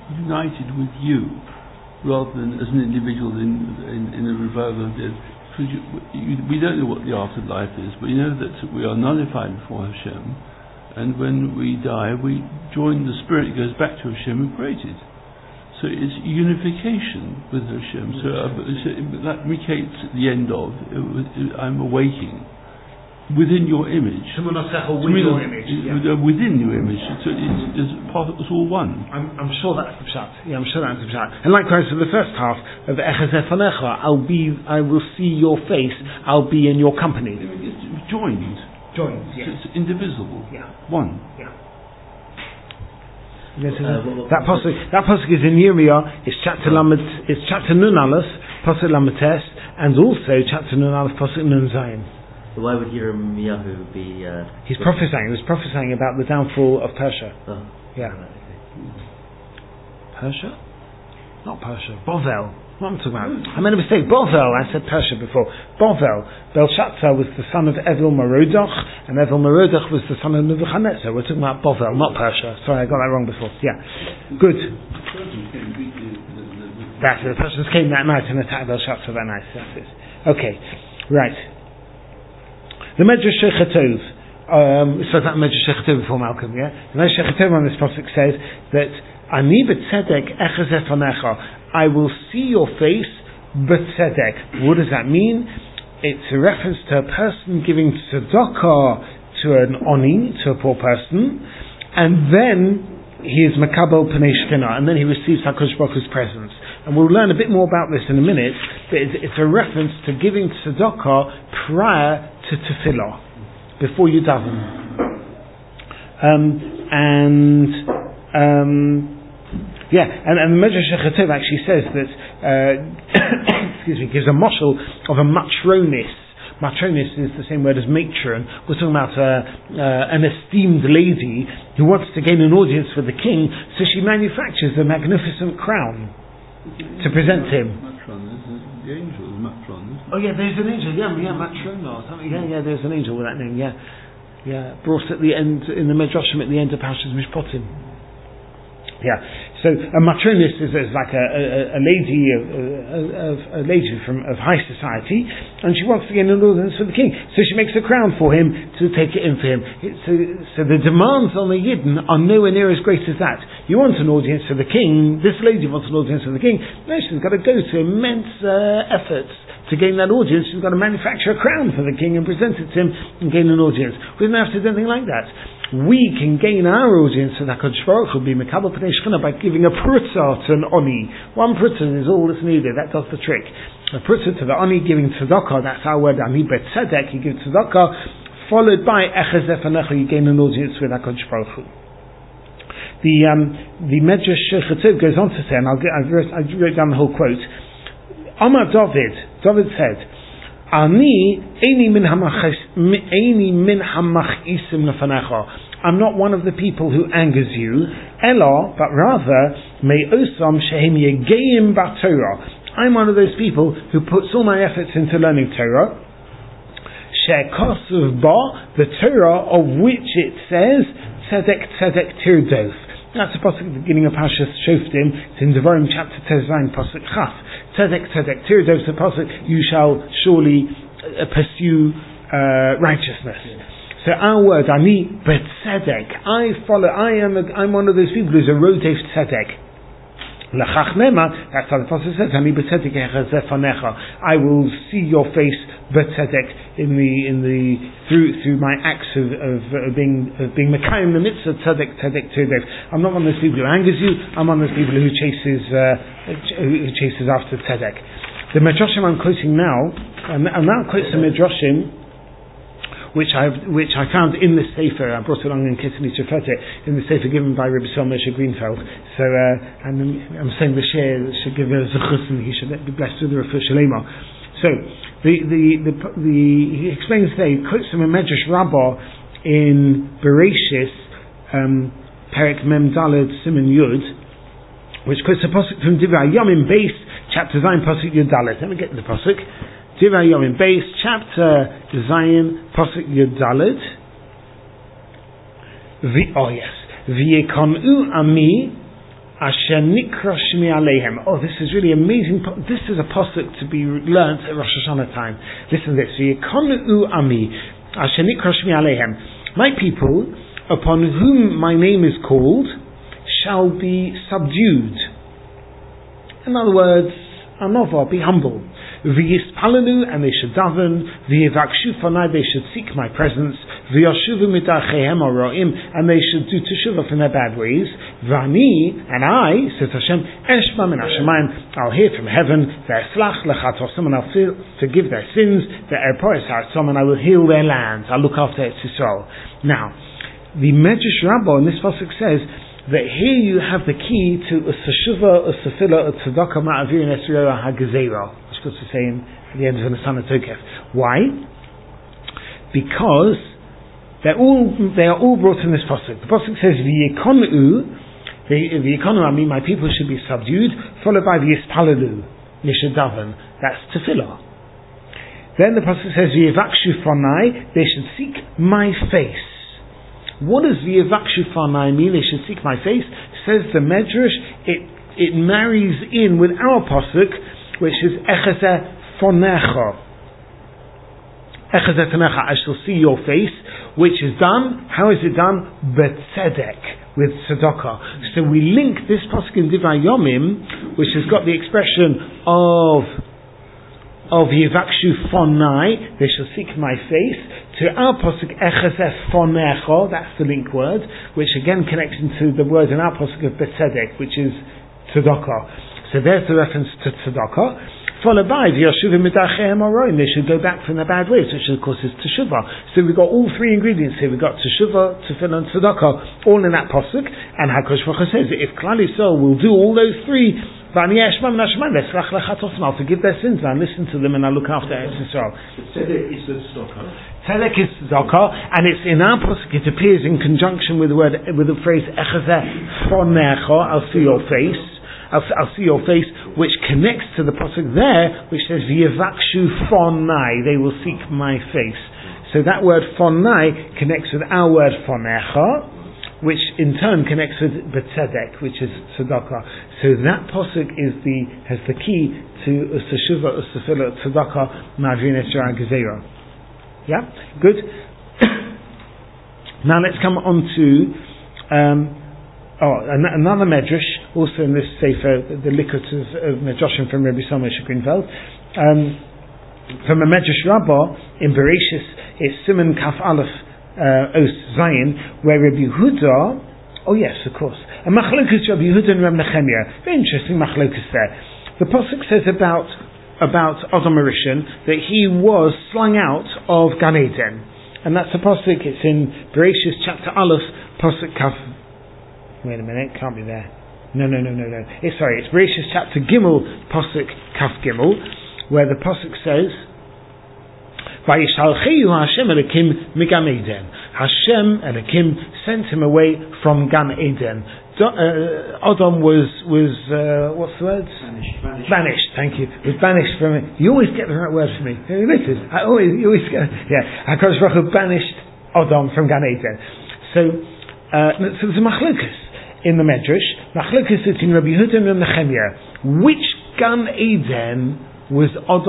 united with you, rather than as an individual in in, in a revival of death. Because you, you, we don't know what the afterlife is, but you know that we are nullified before Hashem, and when we die, we join the spirit, goes back to Hashem who created. So it's unification with Hashem. So, uh, so that indicates the end of it, it, I'm awaking within your image. With your image, yeah. Within your image, so it's, it's, part, it's all one. I'm, I'm sure that's the pshat. Yeah, I'm sure that's the pshat. And likewise for the first half of Echazeh Fanecha, I'll be, I will see your face. I'll be in your company. It's joined. Joined. Yes. It's indivisible. Yeah. One. Yeah. Uh, that pasuk, that pasuk is in Yirmiyah. It's chapter Lamed, it's chapter Nun Aleph, pasuk Lamed Tes, and also chapter Nun Aleph, pasuk Nun Zayin. So why would Yirmiyah be? Uh, He's prophesying. He was prophesying about the downfall of Persia. Oh. Yeah. Persia? Not Persia. Bovel. What am I talking about? I made a mistake. Bovel. I said Persia before. Bovel. Belshazzar was the son of Evil Merodach, and Evil Merodach was the son of Nebuchadnezzar. We're talking about Bovel, not Persia. Sorry, I got that wrong before. Yeah. Good. That's it. The Persians came that night and attacked Belshazzar that night. That's it. Okay. Right. The Medrash Shechetov. Um, so that Medrash Shechetov before Malcolm, yeah? The Medrash Shechetov on this prophet says that Ani b'tzedek echazeh fanecha. I will see your face, b'tzedek. What does that mean? It's a reference to a person giving tzedakah to an oni, to a poor person, and then he is makabel pnei shechina, and then he receives HaKadosh Baruch Hu's presence. And we'll learn a bit more about this in a minute, but it's, it's a reference to giving tzedakah prior to tefillah, before you daven. Um, and um, yeah, and, and the Medrash Shechetov actually says that, uh, excuse me, gives a moshel of a matronis. Matronis is the same word as matron. We're talking about uh, uh, an esteemed lady who wants to gain an audience for the king, so she manufactures a magnificent crown to present him. Matron, the angel is Matron. Oh yeah, there's an angel. Yeah, yeah, Matron or something. Yeah, yeah, there's an angel with that name. Yeah, yeah, brought at the end in the Midrashim at the end of Parshas Mishpatim. Yeah, so a matronis is, is like a, a, a lady, of, a, a lady from of high society, and she wants to gain an audience for the king. So she makes a crown for him to take it in for him. So, so the demands on the Yidden are nowhere near as great as that. You want an audience for the king. This lady wants an audience for the king. No, she's got to go to immense uh, efforts to gain that audience. She's got to manufacture a crown for the king and present it to him and gain an audience. We don't have to do anything like that. We can gain our audience for HaKadosh Baruch Hu be Mekabel Pnei Shechina by giving a prutza to an oni. One prutza is all that's needed. That does the trick. A prutza to the oni, giving tzedakah. That's our word. Ani betzedek. You give tzedakah, followed by echazeh fanecha. You gain an audience with HaKadosh Baruch Hu. The um, the Medrash Shechetov goes on to say, and I'll get, I wrote, I wrote down the whole quote. Amar David. David said, Ani eini min hamachisim lefanecha. I'm not one of the people who angers you. Ela, but rather, me osam shehem yegeim b'Torah. I'm one of those people who puts all my efforts into learning Torah. She'kosuv ba, the Torah of which it says, tzedek tzedek tirdof. That's the pasuk at the beginning of Parshas Shoftim. It's in Devarim chapter Tezayin pasuk Chaf. Tzedek tzedek tirdof. The pasuk, you shall surely uh, pursue uh, righteousness. So our word, ani betzedek, I follow, I am, a, I'm one of those people who's a rodef tzedek. Lachach nema, that's how the pasuk says, ani betzedek echazeh fanecha. I will see your face betzedek in the in the through through my acts of, of uh, being of being mekayim the mitzvah tzedek tzedek tzedek. I'm not one of those people who angers you. I'm one of those people who chases uh, who chases after tzedek. The midrashim I'm quoting now, and I'll now quote some midrashim which I which I found in the sefer. I brought it along in case I need to refer to it, in the sefer given by Rabbi Saul Moshe Greenfeld. So uh, and I'm saying the share should give a zechus and he should be blessed with the refuah shalema. So the the, the the he explains there, he quotes from a Medrash Rabbah in Bereshis, um, Perek Mem Daled Siman Yud, which quotes a pasuk from Divrei Yomim Beis, chapter Zayin pasuk Yud Dalet. Let me get to the pasuk. Divrei Yomim Beis, chapter Zayin, pasuk Yud Dalet. Oh yes, V'yekonu ami Asher nikra shmi alehem. Oh, this is really amazing. This is a pasuk to be learnt at Rosh Hashanah time. Listen to this. V'yikonu ami asher nikra shmi alehem. My people, upon whom my name is called, shall be subdued. In other words, anova, be humble. V'yispalelu, and they should daven. V'yivakshu fanai, they should seek my presence. V'yashuvu midachehem oroim, and they should do teshuvah from their bad ways. V'ani, and I, says Hashem, eshma min hashemayim, I'll hear from heaven. V'eslach lechatosam, and I'll forgive their sins. V'erpoes ha'atzom, and I will heal their lands. I'll look after Eretz Yisrael. Now, the Medrash Rabbah in this pasuk says that here you have the key to Usashuvah, Usafila, Utzedakah, Ma'avir, and Esriyah, HaGezerah. Which goes to say at the end of the Nasana Tokef. Why? Because they're all, they are all brought in this pasuk. The pasuk says, V'yikonu, V'yikonu, I mean, my people should be subdued, followed by V'yispalelu, Nishadavan. That's Tefillah. Then the pasuk says, V'yivakshu fanai, they should seek my face. What does V'yivakshu fanai mean? They should seek my face. Says the Medrash, it it marries in with our pasuk, which is Echazeh fonecha. Echazeh fonecha, I shall see your face, which is done. How is it done? B'tzedek, with tzedakah. So we link this pasuk in Divrei Yomim, which has got the expression of of Yivakshu fonai, they shall seek my face, to our pasuk Echazeh fonecha, that's the link word, which again connects into the word in our pasuk of B'tzedek, which is tzedakah. So there's the reference to tzedakah. Followed by V'yashuvu midachehem oroim, they should go back from their bad ways, which of course is teshuvah. So we've got all three ingredients here. We've got teshuvah, tefillah, and tzedakah, all in that pasuk. And HaKadosh Baruch Hu says that if Klal Yisrael will do all those three, I'll forgive their sins, and I'll listen to them, and I'll look after Eretz Yisrael. Tzedek is the tzedakah. Tzedek is tzedakah, and it's in our pasuk. It appears in conjunction with the word, with the phrase Echazeh fonecha, I'll see your face. I'll, I'll see your face, which connects to the pasuk there, which says V'yivakshu fonai, they will seek my face. So that word fonai connects with our word fonecha, which in turn connects with B'tzedek, which is tzedakah. So that pasuk is the has the key to Usashuvah, Usafila, tzedakah, Ma'avir, Esriyah, HaGezerah. Yeah, good. Now let's come on to. Um, Oh, another medrash, also in this sefer, the Likut of, of Medrashim from Rabbi Samuel Greenfeld, um, from a Medrash Rabbah in Bereshis, it's Siman Kaf Aleph uh, Os Zayin, where Rabbi Yehuda, oh yes, of course, a machlokus Rabbi Yehuda and Reb Nechemia, very interesting machlokus there. The pasuk says about about Adam Arishan that he was slung out of Gan Eden, and that's the pasuk. It's in Bereshis chapter Aleph, pasuk Kaf. Wait a minute, can't be there. No, no, no, no, no. It's, sorry, it's Bereshis chapter Gimel, Pasuk Kaf Gimel, where the Pasuk says, Vayishalcheyu Hashem Elokim miGan Eden. Hashem Elokim sent him away from Gan Eden. Do, uh, Adam was, was uh, what's the word? Banished. Banished. Banished, thank you. Was banished from it. You always get the right word for me. You notice? I always, you always get, yeah. HaKadosh Baruch Hu banished Adam from Gan Eden. So, uh, so there's a machlokus in the Medrash, machlokus between Rabbi Yehuda and Reb Nechemia. Which Gan Eden was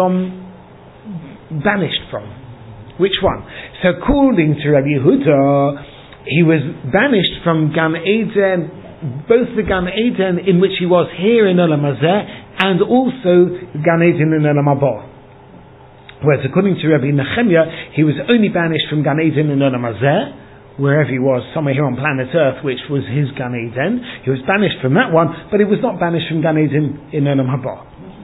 Adam banished from? Which one? So according to Rabbi Yehuda, he was banished from Gan Eden, both the Gan Eden in which he was here in Olam Hazeh, and also Gan Eden in Olam Haba. Whereas according to Rabbi Nechemia, he was only banished from Gan Eden in Olam Hazeh, wherever he was, somewhere here on planet Earth, which was his Gan Eden. He was banished from that one, but he was not banished from Gan Eden in Olam Haba.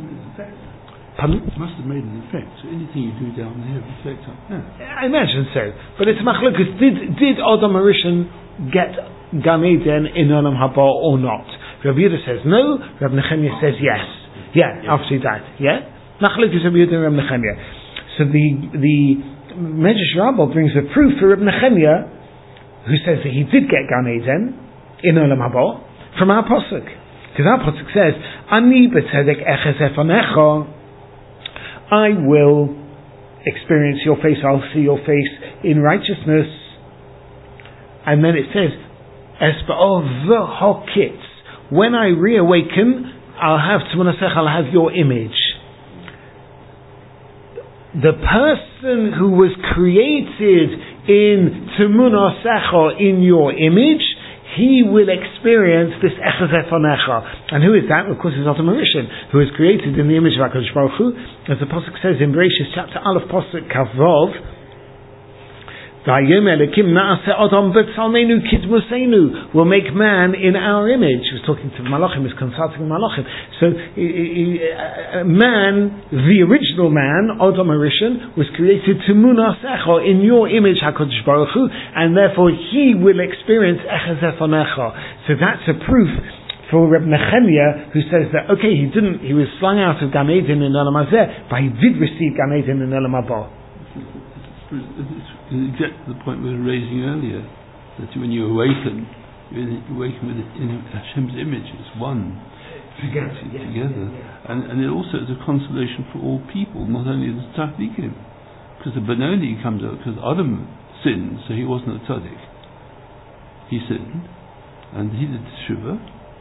Pardon? It must have made an effect. So anything you do down there affects up there. I imagine so. But it's machlokus. Did did Adam Arishan get Gan Eden in Olam Haba or not? Rabbi Yehuda says no. Rabbi Nechemia says yes. Yeah, yes. After he died. Yeah. Machlokus Rabbi Yehuda and Rabbi Nechemia. So the the Medrash Rabbah brings a proof for Rabbi Nechemia, who says that he did get Gan Eden in Olam Haba from our pasuk, because our pasuk says, "Ani b'tzedek echazeh fanecha," I will experience your face, I'll see your face in righteousness. And then it says, "Es ba'ov ha'kitz," when I reawaken, I'll have Tmunasecha, I'll have your image. The person who was created in Tmunasecha, in your image, he will experience this Echaz Efonecha. And who is that? Of course, it's Adam HaRishon, who is created in the image of HaKadosh Baruch Hu. As the Pasuk says in Bereshis chapter Aleph, Pasuk Kavov, Vayom Elokim Na'aseh Adam B'Tzalmenu Kidmusenu. We'll make man in our image. He was talking to Malachim, he was consulting Malachim. So, he, he, uh, man, the original man, Adam HaRishon, was created to Munasecha, in your image, HaKadosh Baruch Hu, and therefore he will experience Echaz Efonecha. So that's a proof for Reb Nechemia, who says that, okay, he didn't, he was slung out of Gan Eden in Olam Hazeh, but he did receive Gan Eden in Olam Haba. It's exactly the point we were raising earlier, that when you awaken, you awaken with it in Hashem's image. It's one together, together, yeah, yeah, yeah. and and it also is a consolation for all people, not only the tzaddikim, because the Benoni comes out because Adam sinned, so he wasn't a tzaddik. He sinned, and he did tshuva,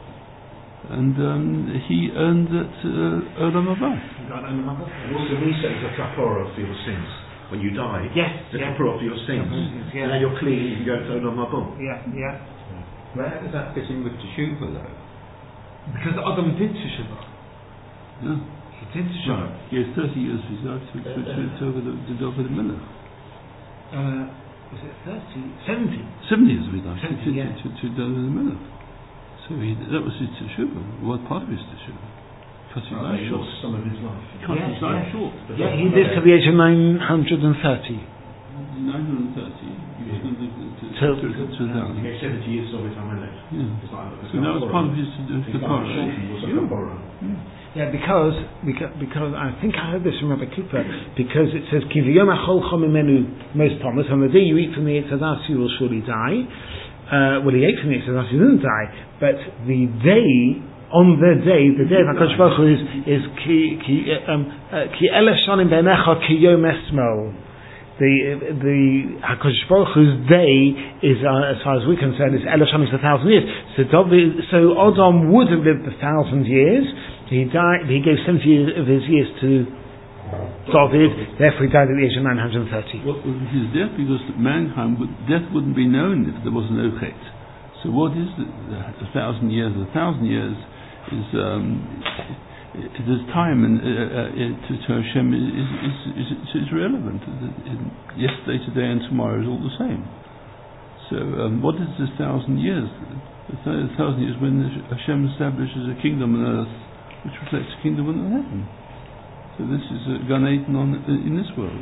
and um, he earned that uh, Olam Haba. And also, Misa is a kapara for your sins. When you die, yes, the yeah. kapara for your sins, yeah. and then you're clean. You can go to Olam Haba. Yeah, yeah. Where does that fit in with Teshuvah though? Because Adam did Teshuvah. No. He did Teshuvah. Right. He has thirty years of his life to, to, to, to over the to over the Melech. Uh, was it thirty? seventy? Seventy years of his life to, seventy, to, yeah. to, to, to over the Melech. So he, that was his Teshuvah. What part of his Teshuvah? Cut his life short. Some of his life. Cut Yeah, his life yeah. short. Yeah, he lived to the age of nine hundred thirty. nine hundred thirty. He was going to live to Till- to to to down. He gave seventy years of it on my left. Yeah. It's like a So that was kapara. part of his It's like a kapara. shorten was a Yeah. kapara. Yeah, because, because because I think I heard this from Rabbi Cooper, because it says Ki v'yom ha'chol chom imenu Mos Thomas, on the day you eat from the Eitz Hadas you will surely die. Uh, well, he ate from the Eitz Hadas, he didn't die, but the day, on the day, the day of HaKadosh Baruch Hu is is ki ki um ki elef shanim beinecha ki yom esmo. The the HaKadosh Baruch Hu's day is, uh, as far as we're concerned, is elef shanim, is a thousand years. So David, so Adam would have lived a thousand years. He died. He gave seventy years of his years to David. Therefore, he died at the age of nine hundred thirty. What was his death? Because mankind would, death wouldn't be known if there was no chet. So what is the, the, a thousand years? A thousand years is um, it, it is time, and uh, uh, to, to Hashem is is, is, is, is relevant. Yesterday, today, and tomorrow is all the same. So um, what is this thousand years? A th- thousand years when Hashem establishes a kingdom on earth, which reflects a kingdom on heaven. So this is a Gan Eden on in this world.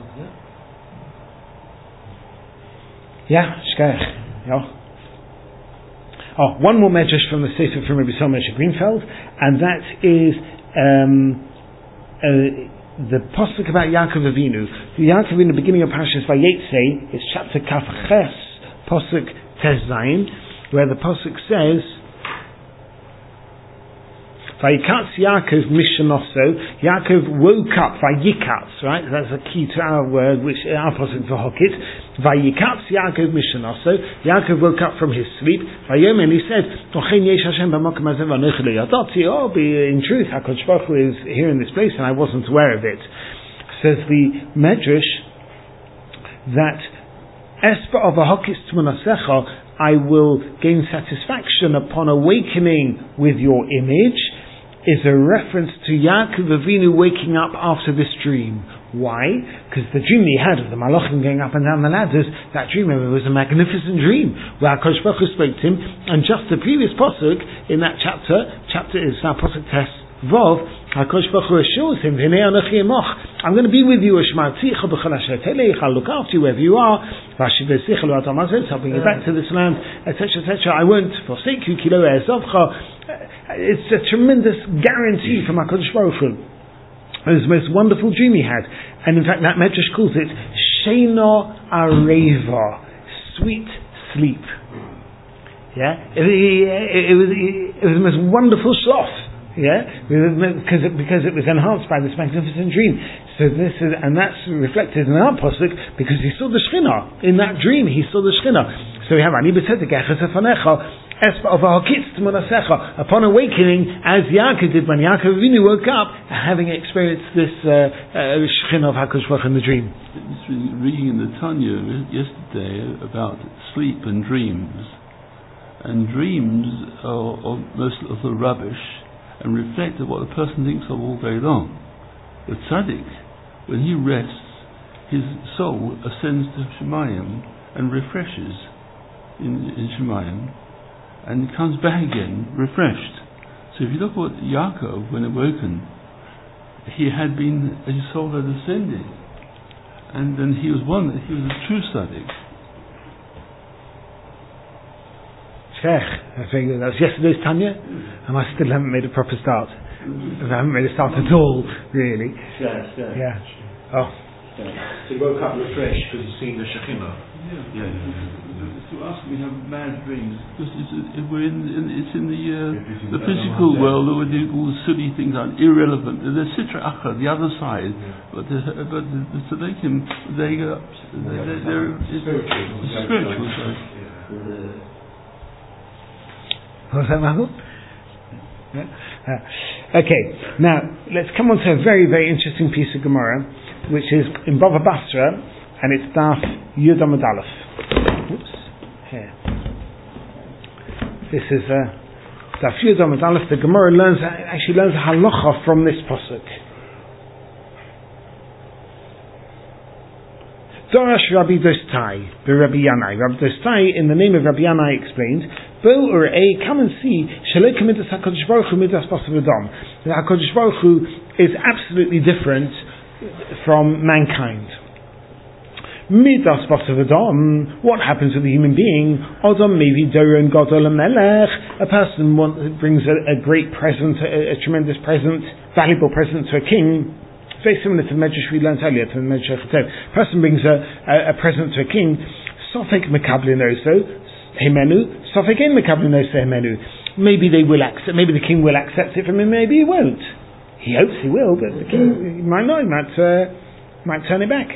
Yeah, shkach. Yeah. Oh, one more medrash from the Sefer from Rabbi Samuel Greenfeld, and that is um, uh, the pasuk about Yaakov Avinu. The Yaakov in the beginning of Parashas Vayetze, it's chapter Kaf Ches, pasuk Tes Zayin, where the pasuk says, Vayikatz Yaakov Mishanoso. Yaakov woke up. Vayikatz, right? That's a key to our word, which our pasuk for Hokit. Vayikatz Yaakov Mishanoso. Yaakov woke up from his sleep. Vayom, and he said, Ochein yesh Hashem b'makom hazeh v'anochi lo yadati. Oh, in truth, HaKadosh Baruch Hu is here in this place, and I wasn't aware of it. Says the Medrash that Espa of a Hokis Tmunasecha, I will gain satisfaction upon awakening with your image, is a reference to Yaakov Avinu waking up after this dream. Why? Because the dream he had of the Malachim going up and down the ladders, that dream was a magnificent dream, where HaKadosh Baruch Hu spoke to him, and just the previous pasuk in that chapter, chapter is now pasuk Tes Vov, HaKadosh Baruch Hu assures him, V'nei anochi emoch, I'm going to be with you, Ushmarticha b'chol asher teleich, I'll look after you wherever you are, V'ashivesicha lo adam hazeh, I'll bring you back to this land, et cetera, et cetera. I won't forsake you, ki lo e'ezovcha. It's a tremendous guarantee from HaKadosh Baruch Hu. It was the most wonderful dream he had. And in fact, that Medrash calls it Sheino Areva, sweet sleep. Yeah? It, it, it, was, it was the most wonderful sloth. Yeah? Because it, because it was enhanced by this magnificent dream. So this is, and that's reflected in our pasuk, because he saw the Shekhinah. In that dream, he saw the Shekhinah. So we have Ani B'Tzedek Echas Efanecha, Upon awakening, as Yaakov did when Yaakov Avinu woke up, having experienced this Shekhinah of HaKadosh Baruch Hu in the dream. I was reading in the Tanya yesterday about sleep and dreams. And dreams are, are most of the rubbish and reflect of what the person thinks of all day long. The tzaddik, when he rests, his soul ascends to Shemayim and refreshes in, in Shemayim, and comes back again refreshed. So if you look at what Yaakov, when awoken, he had been, his soul had ascended, and then he was one, he was a true tzaddik. Sheikh, I think that was yesterday's Tanya, and I still haven't made a proper start. I haven't made a start at all, really. Yes, yes. Yeah. Oh. So you woke up refreshed because you've seen the Shekhinah. Yeah. yeah. To us, we have mad dreams because it's, it, we're in, in, it's in the uh, the physical world, where we do all the silly things are irrelevant. The Sitra Achra, the other side, yeah. but the, but the, the Tzaddikim, they go up. They're, they're, they're it's spiritual. It's spiritual. So. What was that, Michael? Yeah. Uh, okay, now let's come on to a very, very interesting piece of Gemara, which is in Bava Basra, and it's Daf Yud Amud Aleph. Oops, here. This is uh, Daf Yud Amud Aleph. The Gemara learns actually learns a halacha from this pasuk. Dorash Rabbi Dostai, the Rabbi Yanai. Rabbi Dostai, in the name of Rabbi Yanai, explained, Bo or A, come and see, Shalek Midas HaKadosh Baruch Hu Midas Basar V'Dam. The HaKadosh Baruch Hu is absolutely different from mankind. Midas Basar V'Dam, what happens with a human being? Adam maybe Doron Gadol Melech, a person want, brings a, a great present, a, a tremendous present, valuable present to a king. Very similar to the Medrash we learned earlier, to the Medrash Chetev. A person brings a, a, a present to a king, Sofek Mekablin Oso, Himenu, Sofek En Mekablin Oso Himenu. Maybe they will accept, maybe the king will accept it from him, maybe he won't. He hopes he will, but the king he might not, he might, uh, might turn it back.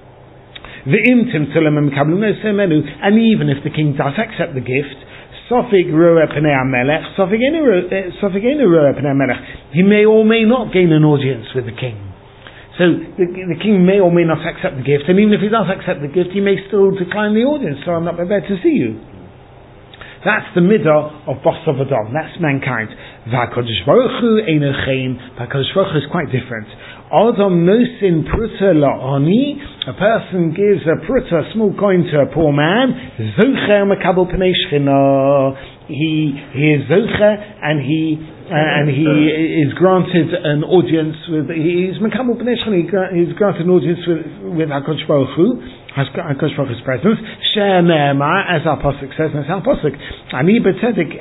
V'im Timtulam Mekablin Oso Himenu, and even if the king does accept the gift, Sofek Roa Pnei HaMelech, Sofek En Roa Pnei HaMelech, he may or may not gain an audience with the king. So the, the king may or may not accept the gift, and even if he does accept the gift, he may still decline the audience. So I'm not prepared to see you. That's the midah of Basar V'Dam. That's mankind. V'Hakadosh Baruch Hu eino chen. V'Hakadosh Baruch Hu is quite different. Adam nosin pruta la'ani. A person gives a pruta, a small coin, to a poor man. Zocher mekabel pnei shchina. He he is zocher, and he uh, and he is granted an audience with. He is mekabel pnei shchina. He is granted an audience with with Hakadosh Baruch Hu. HaKadosh Baruch Hu's presence. She'er ne'emar, as our pasuk says, and that's our pasuk. Ani b'tzedek,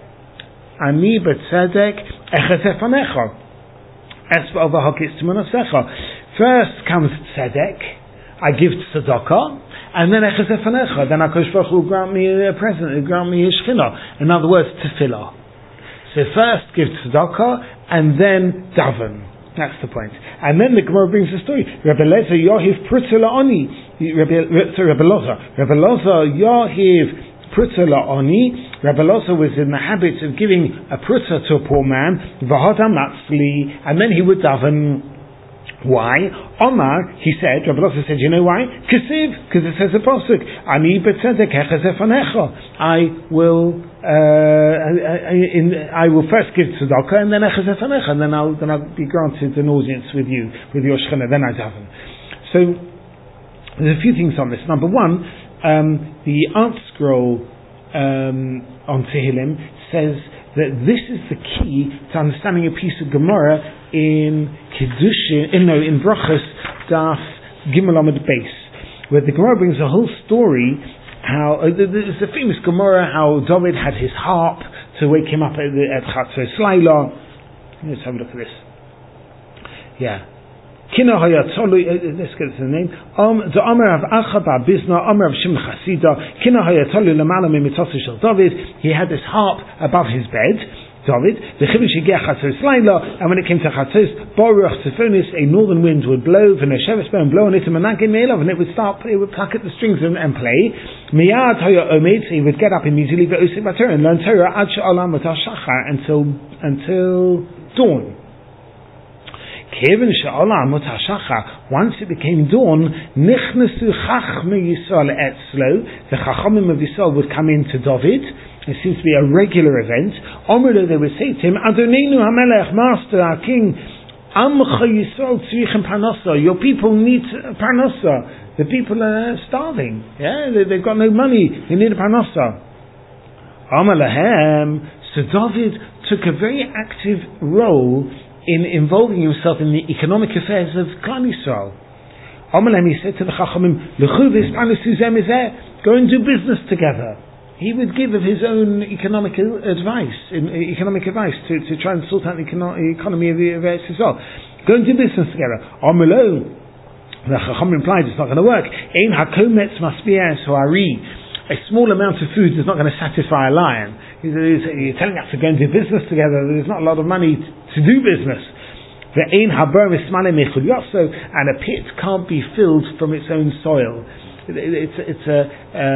ani b'tzedek echazeh fanecha. Es v'avahakis t'monasecha. First comes tzedek. I give tzedakah, and then echazeh fanecha. Then HaKadosh Baruch Hu will grant me a present. He'll grant me his shechina. In other words, tefillah. So first give tzedakah, and then daven. That's the point. And then the Gemara brings the story. Rebbe Lezer Yahiv Prutza La'ani. Rebbe Loza. Rebbe Loza Yahiv Prutza La'ani. Rebbe Loza was in the habit of giving a prutza to a poor man. V'hadam Matzli. And then he would daven. Why? Omar, he said, Rebbe Loza said, you know why? Kesiv, because it says a pasuk. Ani b'tzedek echazeh fanecha. I will, uh, I, I, in, I will first give tzedakah, and then echazeh fanecha, and then I'll, then I'll be granted an audience with you, with your shechina. Then I daven. So there's a few things on this. Number one, um, the Art Scroll um, on Tehillim says that this is the key to understanding a piece of Gemara in Kiddushin, in, no, in Brachos Daf Gimel Amud Beis, where the Gemara brings a whole story how uh, there's a famous Gemara how David had his harp to wake him up at, at Chatzos Laila. Let's have a look at this. Yeah. Kina hayatolu. Let's get to the name. Um, the Amar of Achaba Bizna, Amar of Shimon Chasida. Kina hayatolu lemala mimitzos shel David. He had this harp above his bed. David, the Chivin Shigeh Chatzos Laila, and when it came to Chatzos, Baruch Sephonis, a northern wind would blow, and a Sheves and blow on it, and Menagim Me'elav, and it would start, it would pluck at the strings and, and play. Miyad Hoya Omed, he would get up immediately, Ve'osif Batorah, and learn Torah, Ad She'olam V'tah Shachar, until, until dawn. Kevin She'olam V'tah Shachar, once it became dawn, Nichnesu Chachme Yisrael Etzlo, the Chachamim of Yisrael would come into David. It seems to be a regular event. Omru, they would say to him, Adonenu HaMelech, Master, our King, Amcha Yisrael Tzrichem Parnasa, your people need Parnasa. The people are starving. Yeah, they, they've got no money. They need a Parnasa. Amar Lahem. So David took a very active role in involving himself in the economic affairs of Klal Yisrael. Amar Lahem, he said to the Chachamim, L'chu v'ispanusu zeh mizeh, go and do business together. He would give of his own economic advice, in, economic advice to, to try and sort out the econo- economy of the Eretz as well. Go and do business together. Amelo, the Chacham implied it's not going to work. Ein hakometz maspias hoari. A small amount of food is not going to satisfy a lion. You're telling us to go and do business together. There's not a lot of money to do business. The ein haber mismale mechul yoso, and a pit can't be filled from its own soil. It's it's a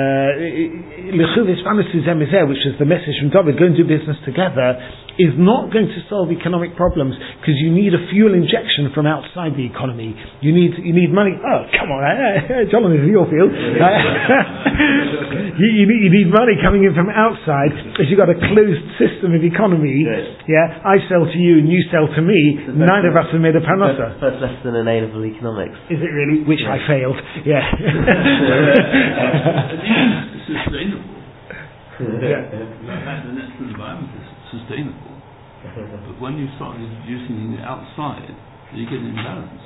uh, which is the message from David. Go and do business together is not going to solve economic problems, because you need a fuel injection from outside the economy. You need you need money. Oh, come on, John, this is your field. you, you, need, you need money coming in from outside, because you've got a closed system of economy. Yes. Yeah, I sell to you and you sell to me. Neither of us have made a parnassa. First lesson in A-level economics. Is it really? Which yeah. I failed. Yeah. It's sustainable. Yeah. That, the natural environment is sustainable. But when you start introducing it outside, you get an imbalance.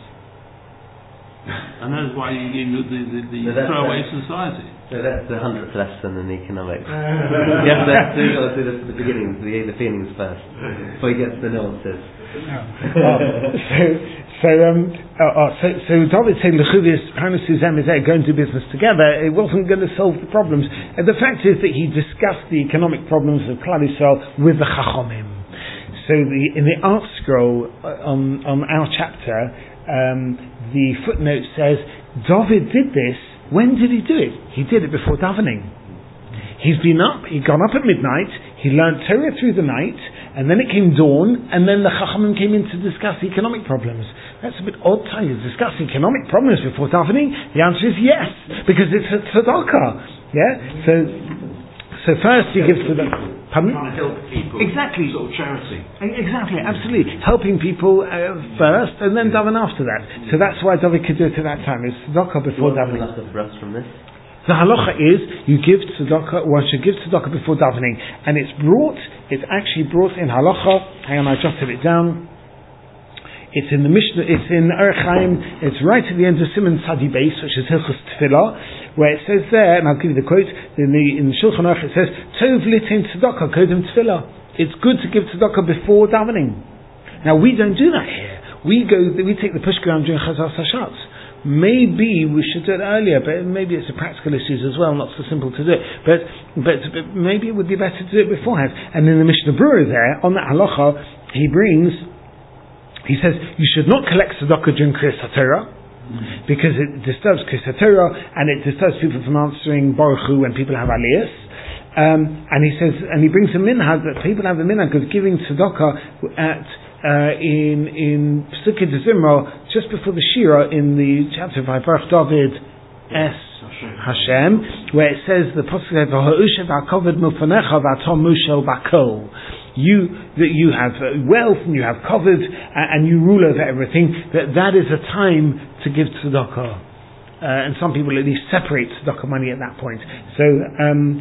And that's why you get the, the, the so throwaway society. So that's the hundredth lesson in economics. You have to do, you have to do the, the beginnings, the, the feelings first, before you get to the nuances. Oh, so, so, um, oh, oh, so, so David saying L'chuvis Parnasu zeh mizeh, go and do business together. It wasn't going to solve the problems. And the fact is that he discussed the economic problems of Klal Yisrael with the Chachamim. So the, in the art scroll on on our chapter, um, the footnote says David did this. When did he do it? He did it before davening. He's been up. He'd gone up at midnight. He learned Torah through the night, and then it came dawn, and then the Chachamim came in to discuss economic problems. That's a bit odd time to discuss economic problems before davening. The answer is yes, because it's a tzedakah. Yeah. So, so first he gives to the. Pardon? Trying to help people. Exactly. Sort of charity. Exactly. Absolutely. Helping people uh, first, and then daven after that. So that's why David could do it at that time. It's tzedakah before davening. What's the halacha for us from this? The halacha is you give tzedakah, one should give tzedakah before davening, and it's brought. It's actually brought in halacha. Hang on, I jotted it down. It's in the Mishnah. It's in Orach Chaim. It's right at the end of Siman Tzadi Beis, which is Hilchos Tefillah, where it says there, and I'll give you the quote in the in Shulchan Aruch. It says, "Tov litin tzedakah kodem tefillah." It's good to give tzedakah before davening. Now we don't do that here. We go. We take the pushkaram during Chazal Sashatz. Maybe we should do it earlier, but maybe it's a practical issue as well, not so simple to do it. But, but but maybe it would be better to do it beforehand. And in the Mishnah Berurah there, on that halacha, he brings. He says, you should not collect tzedakah during Kriyas HaTorah, mm-hmm. because it disturbs Kriyas HaTorah, and it disturbs people from answering Baruch Hu when people have aliyos. Um, and he says, and he brings a minhag that people have the minhag of giving tzedakah at uh, in in Pesukei Zimra just before the Shira in the chapter of Baruch David Es Hashem, where it says the pasuk says V'ha'ushev ha'koved milfanecha v'atom mushel bakol. You that you have wealth and you have covered and, and you rule over everything. That that is a time to give tzedakah, uh, and some people at least separate tzedakah money at that point. So, um,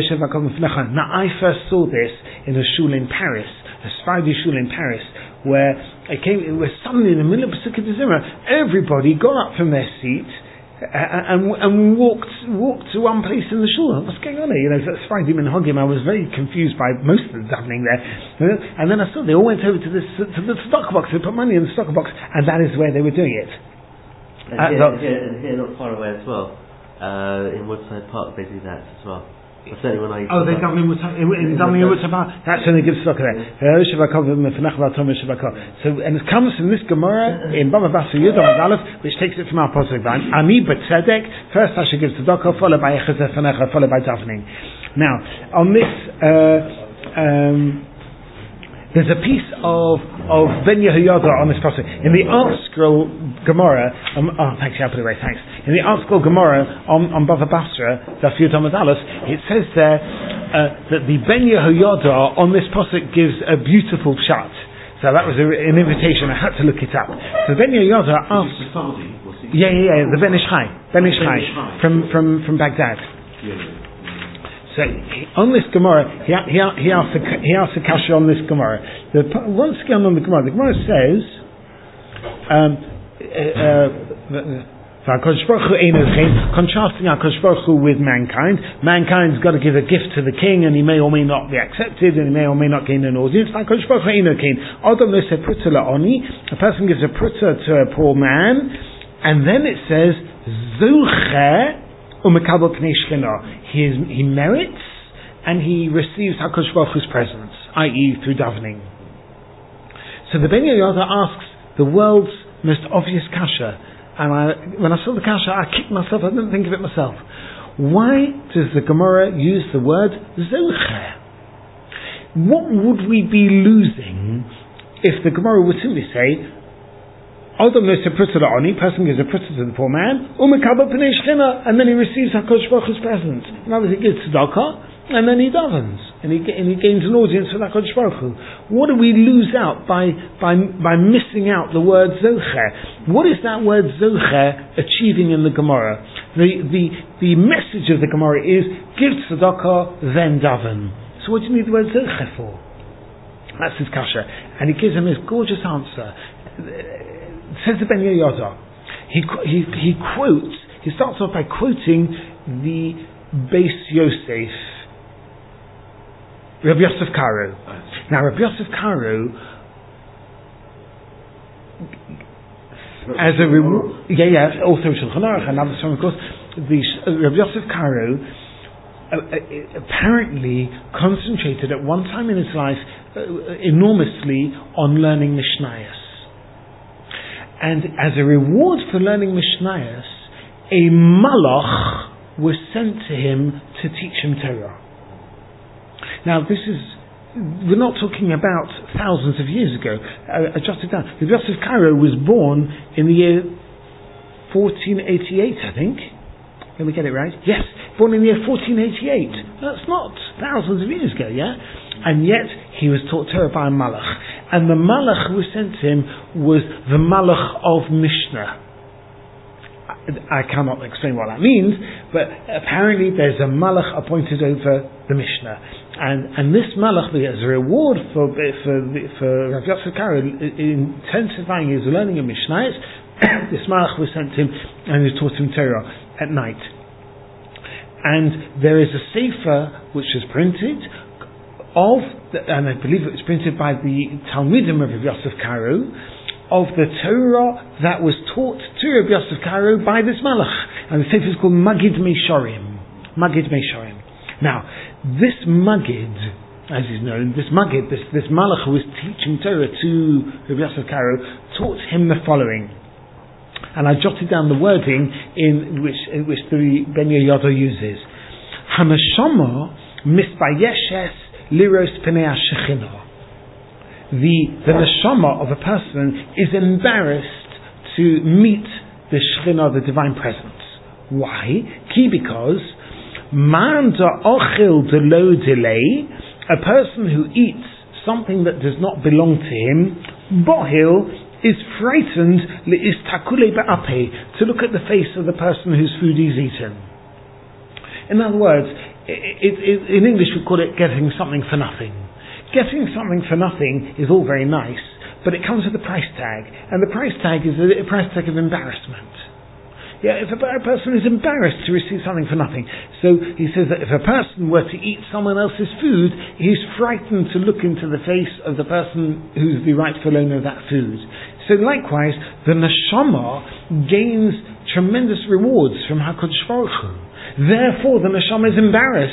now I first saw this in a shul in Paris, a Sephardi shul in Paris, where it came. It was suddenly in the middle of Pesukei Zimra, everybody got up from their seat. Uh, and and walked walked to one place in the shul. What's going on here? You know, that's Friday minhagim. I was very confused by most of the davening there. And then I saw they all went over to this to the stock box. They put money in the stock box, and that is where they were doing it. And, uh, here, and, here, and here, not far away as well, uh, in Woodside Park, they do that as well. Well, certainly when I... Oh, they davening with in davening with Tzedakah. That's when they give tzedakah there. So, and it comes from this Gemara in Bava Basra Yud Amud Aleph, which takes it from our pasuk. Ani b'tzedek. First, I should give tzedakah, followed by echazeh fenecha, followed by davening. Now, on this. Uh, um, There's a piece of of Ben Yehoyada on this pasuk in the Art Scroll Gemara. Um, oh, thanks, you put it away. Thanks. In the Art Scroll Gemara on on Bava Basra, Daf Yud Amud Aleph, it says there uh, that the Ben Yehoyada on this pasuk gives a beautiful pshat. So that was a, an invitation. I had to look it up. So Ben Yehoyada asks, yeah, yeah, yeah, the Ben Ish Chai, Ben Ish Chai from from from Baghdad. Yeah. So on this Gemara, he he he asked a, he asked a kasha on this Gemara. The, once again on the Gemara, the Gemara says, um, uh, contrasting HaKadosh Baruch Hu with mankind. Mankind's got to give a gift to the king, and he may or may not be accepted, and he may or may not gain an audience. HaKadosh Baruch Hu eino king. Adam se pruta la'oni. A person gives a pruta to a poor man, and then it says zucher. He is, he merits and he receives HaKadosh Baruch Hu's presence, that is through davening. So the Ben Yehoyada asks the world's most obvious kasha, and I, when I saw the kasha, I kicked myself. I didn't think of it myself. Why does the Gemara use the word zocher? What would we be losing if the Gemara would simply say, Adam knows a pruta la'oni, person gives a pruta to the poor man, umekabel pnei shchina, and then he receives HaKadosh Baruch Hu's presence. In other words, he gives tzedakah, and then he davens, and he, and he gains an audience with HaKadosh Baruch Hu. What do we lose out by, by, by missing out the word zocher? What is that word zocher achieving in the Gemara? The, the, the message of the Gemara is, give tzedakah, then daven. So what do you need the word zocher for? That's his kasha. And he gives him this gorgeous answer. Says the Ben Yehoyada, he, he he quotes, he starts off by quoting the Beis Yosef, Rabbi Yosef Karo. Now Rabbi Yosef Karo, as a reward, yeah, yeah, also Shulchan Aruch and others, of course, the uh, Rabbi Yosef Karo uh, uh, apparently concentrated at one time in his life uh, enormously on learning Mishnayos. And as a reward for learning Mishnayos, a malach was sent to him to teach him Torah. Now this is, we're not talking about thousands of years ago. I, I jotted down. Rabbi Yosef Karo was born in the year fourteen eighty-eight, I think. Let me get it right. Yes, born in the year fourteen eighty-eight. That's not thousands of years ago, yeah? And yet, he was taught Torah by a malach. And the malach who was sent to him was the malach of Mishnah. I, I cannot explain what that means, but apparently there's a malach appointed over the Mishnah. And and this malach, as a reward for for for Rav Yosef Karo intensifying his learning of Mishnayos, this malach was sent to him and he taught him Torah at night. And there is a sefer which is printed of, the, and I believe it was printed by the Talmidim of Rav Yosef Karo, of the Torah that was taught to Rav Yosef Karo by this malach. And the sefer is called Magid Meishorim. Magid Meishorim. Now, this Magid, as is known, this Magid, this, this malach who was teaching Torah to Rav Yosef Karo, taught him the following. And I jotted down the wording in which, in which the Ben Yehoyada uses. Haneshama misbayeshes liros pnei hashechina. The the neshama of a person is embarrassed to meet the Shechina, the divine presence. Why? Ki because man da'ochil delo delay, a person who eats something that does not belong to him, bohil, is frightened le'istakule ba'ape, to look at the face of the person whose food he's eaten. In other words, it, it, in English we call it getting something for nothing. Getting something for nothing is all very nice, but it comes with a price tag, and the price tag is a, a price tag of embarrassment. Yeah, if a, a person is embarrassed to receive something for nothing. So he says that if a person were to eat someone else's food, he's frightened to look into the face of the person who's the rightful owner of that food. So likewise, the neshama gains tremendous rewards from HaKadosh Baruch Hu. Therefore, the neshama is embarrassed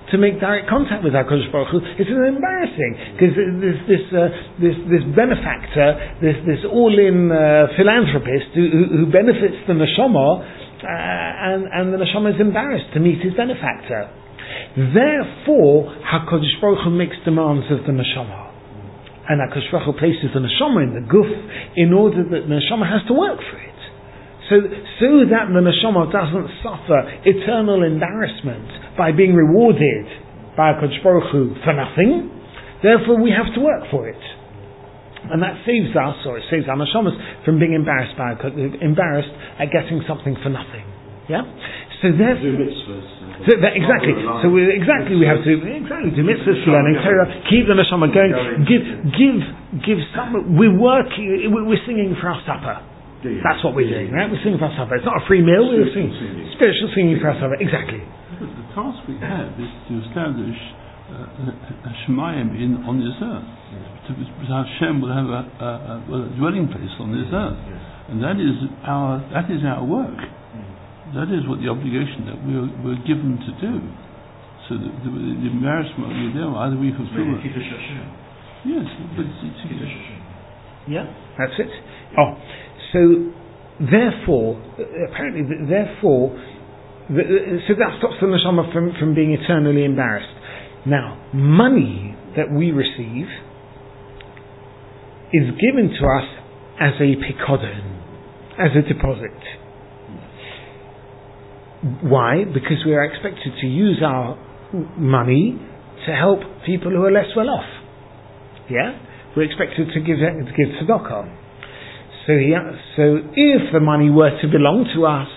to make direct contact with HaKadosh Baruch Hu. It's embarrassing because this this uh, this this benefactor, this this all-in uh, philanthropist who, who, who benefits the neshama, uh, and and the neshama is embarrassed to meet his benefactor. Therefore, HaKadosh Baruch Hu makes demands of the neshama, and HaKadosh Baruch Hu places the neshama in the guf in order that the neshama has to work for it. So, so that the neshama doesn't suffer eternal embarrassment by being rewarded by HaKadosh Baruch Hu for nothing. Therefore, we have to work for it, and that saves us, or it saves our neshamas from being embarrassed by embarrassed at getting something for nothing. Yeah. So therefore, so that, exactly. So we, exactly we have to exactly do mitzvahs, learning Torah, keep the neshama going. Give, give, give some. We're working. We're singing for our supper. That's what we're doing, right? We're singing for our supper. It's not a free meal. We're singing spiritual singing for our supper. Exactly. But the task we have is to establish uh, a Shemayim in on this earth. To, Hashem will have a, a, a dwelling place on this earth, and that is our that is our work. That is what the obligation that we're, we're given to do. So the, the, the embarrassment will be there, either we fulfill it. Yes, but it's, it's, yeah, that's it. Oh. So, therefore, apparently, therefore, so that stops the neshama from, from being eternally embarrassed. Now, money that we receive is given to us as a pikodon, as a deposit. Why? Because we are expected to use our money to help people who are less well off. Yeah? We're expected to give to give tzedakah. So, he, so if the money were to belong to us,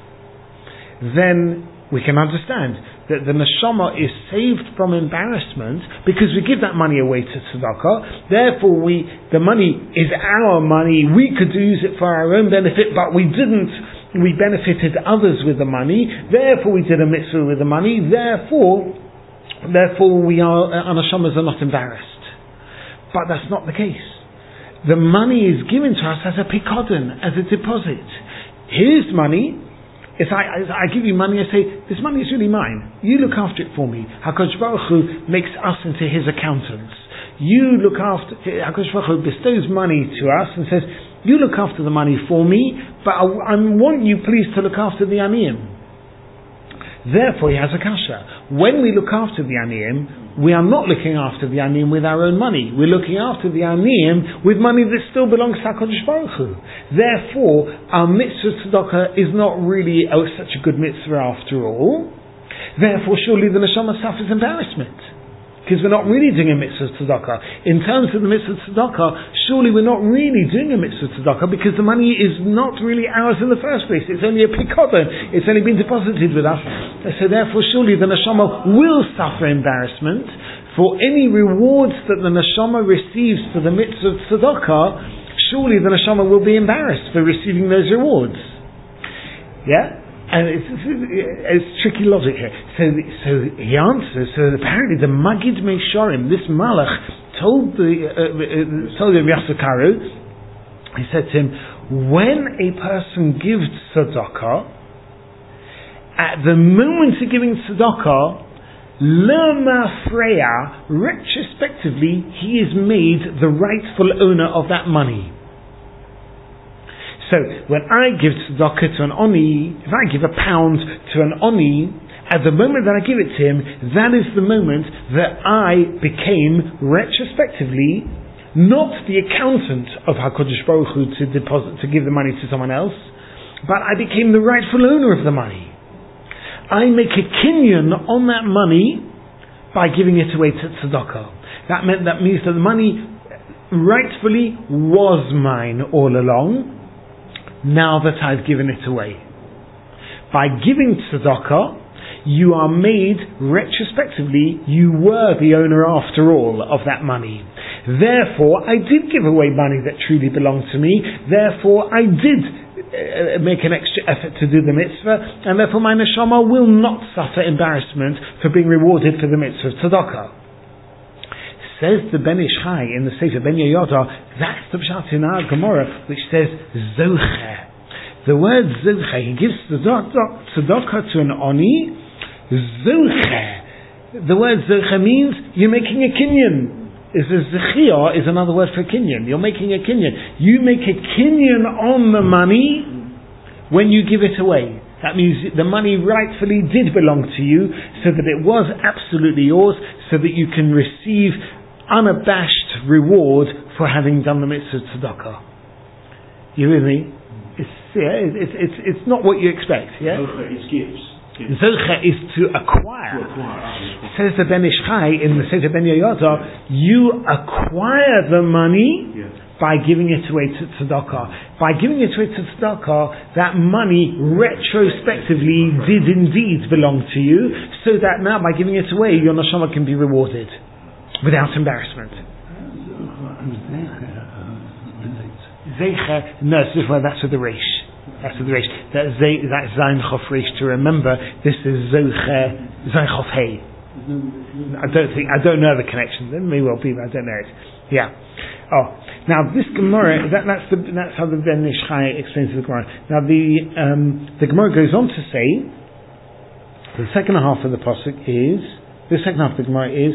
then we can understand that the neshama is saved from embarrassment because we give that money away to tzedakah. Therefore, we the money is our money. We could use it for our own benefit, but we didn't. We benefited others with the money. Therefore, we did a mitzvah with the money. Therefore, therefore, we are our neshamas are not embarrassed. But that's not the case. The money is given to us as a pikodon, as a deposit. Here's money. If I, if I give you money, I say, this money is really mine. You look after it for me. HaKadosh Baruch Hu makes us into his accountants. You look after, HaKadosh Baruch Hu bestows money to us and says, you look after the money for me, but I, I want you please to look after the aniyim. Therefore he has a kasha. When we look after the aniyim, we are not looking after the aniyim with our own money. We're looking after the aniyim with money that still belongs to HaKadosh Baruch Hu. Therefore, our mitzvah tzedakah is not really oh, such a good mitzvah after all. Therefore, surely the neshama suffers embarrassment. Because we're not really doing a mitzvah tzedakah. In terms of the mitzvah tzedakah, surely we're not really doing a mitzvah tzedakah because the money is not really ours in the first place. It's only a pikodon. It's only been deposited with us. So therefore, surely the neshama will suffer embarrassment for any rewards that the neshama receives for the mitzvah tzedakah. Surely the neshama will be embarrassed for receiving those rewards. Yeah? And it's, it's, it's tricky logic here. So, so he answers. So apparently, the Magid Meisharim, this Malach, told the uh, uh, told him Yasakaru. He said to him, when a person gives tzedakah, at the moment of giving tzedakah, Lema Freya, retrospectively, he is made the rightful owner of that money. So, when I give tzedakah to an oni, if I give a pound to an oni, at the moment that I give it to him, that is the moment that I became, retrospectively, not the accountant of HaKadosh Baruch Hu to deposit, to give the money to someone else, but I became the rightful owner of the money. I make a kinyan on that money by giving it away to tzedakah. That meant that means that the money rightfully was mine all along. Now that I've given it away. By giving tzedakah, you are made, retrospectively, you were the owner after all of that money. Therefore, I did give away money that truly belonged to me. Therefore, I did uh, make an extra effort to do the mitzvah, and therefore my neshama will not suffer embarrassment for being rewarded for the mitzvah of tzedakah. Says the Ben Ish Chai in the Sefer Ben Yehoyada, that's the pshat in our Gemara, which says zocher. The word zocher, he gives tzedakah to an oni. Zocher The word zocha means you're making a kinyan. Is a zechia is another word for kinyan. You're making a kinyan. You make a kinyan on the money when you give it away. That means the money rightfully did belong to you, so that it was absolutely yours, so that you can receive unabashed reward for having done the mitzvah tzedakah. You with me? It's, yeah, it's, it's, it's not what you expect. Yeah? Zocha is gifts. Zocha is to acquire. To acquire. Says the Ben Ish Chai in the Sefer Ben Yoyada, you acquire the money Yes. by giving it away to tzedakah. By giving it away to tzedakah, that money retrospectively did indeed belong to you, so that now by giving it away, your neshama can be rewarded without embarrassment. Zeicha, no, that's with the Reish. That's with the Reish. That Ze, that's Zayin Chof Reish to remember. This is Zeicha, Zayin Chof Hey. I don't think, I don't know the connection. There may well be, but I don't know it. Yeah. Oh, now this Gemara, that, that's the, that's how the Ben Ish Chai explains the Gemara. Now the um, the Gemara goes on to say, the second half of the pasuk is, the second half of the Gemara is,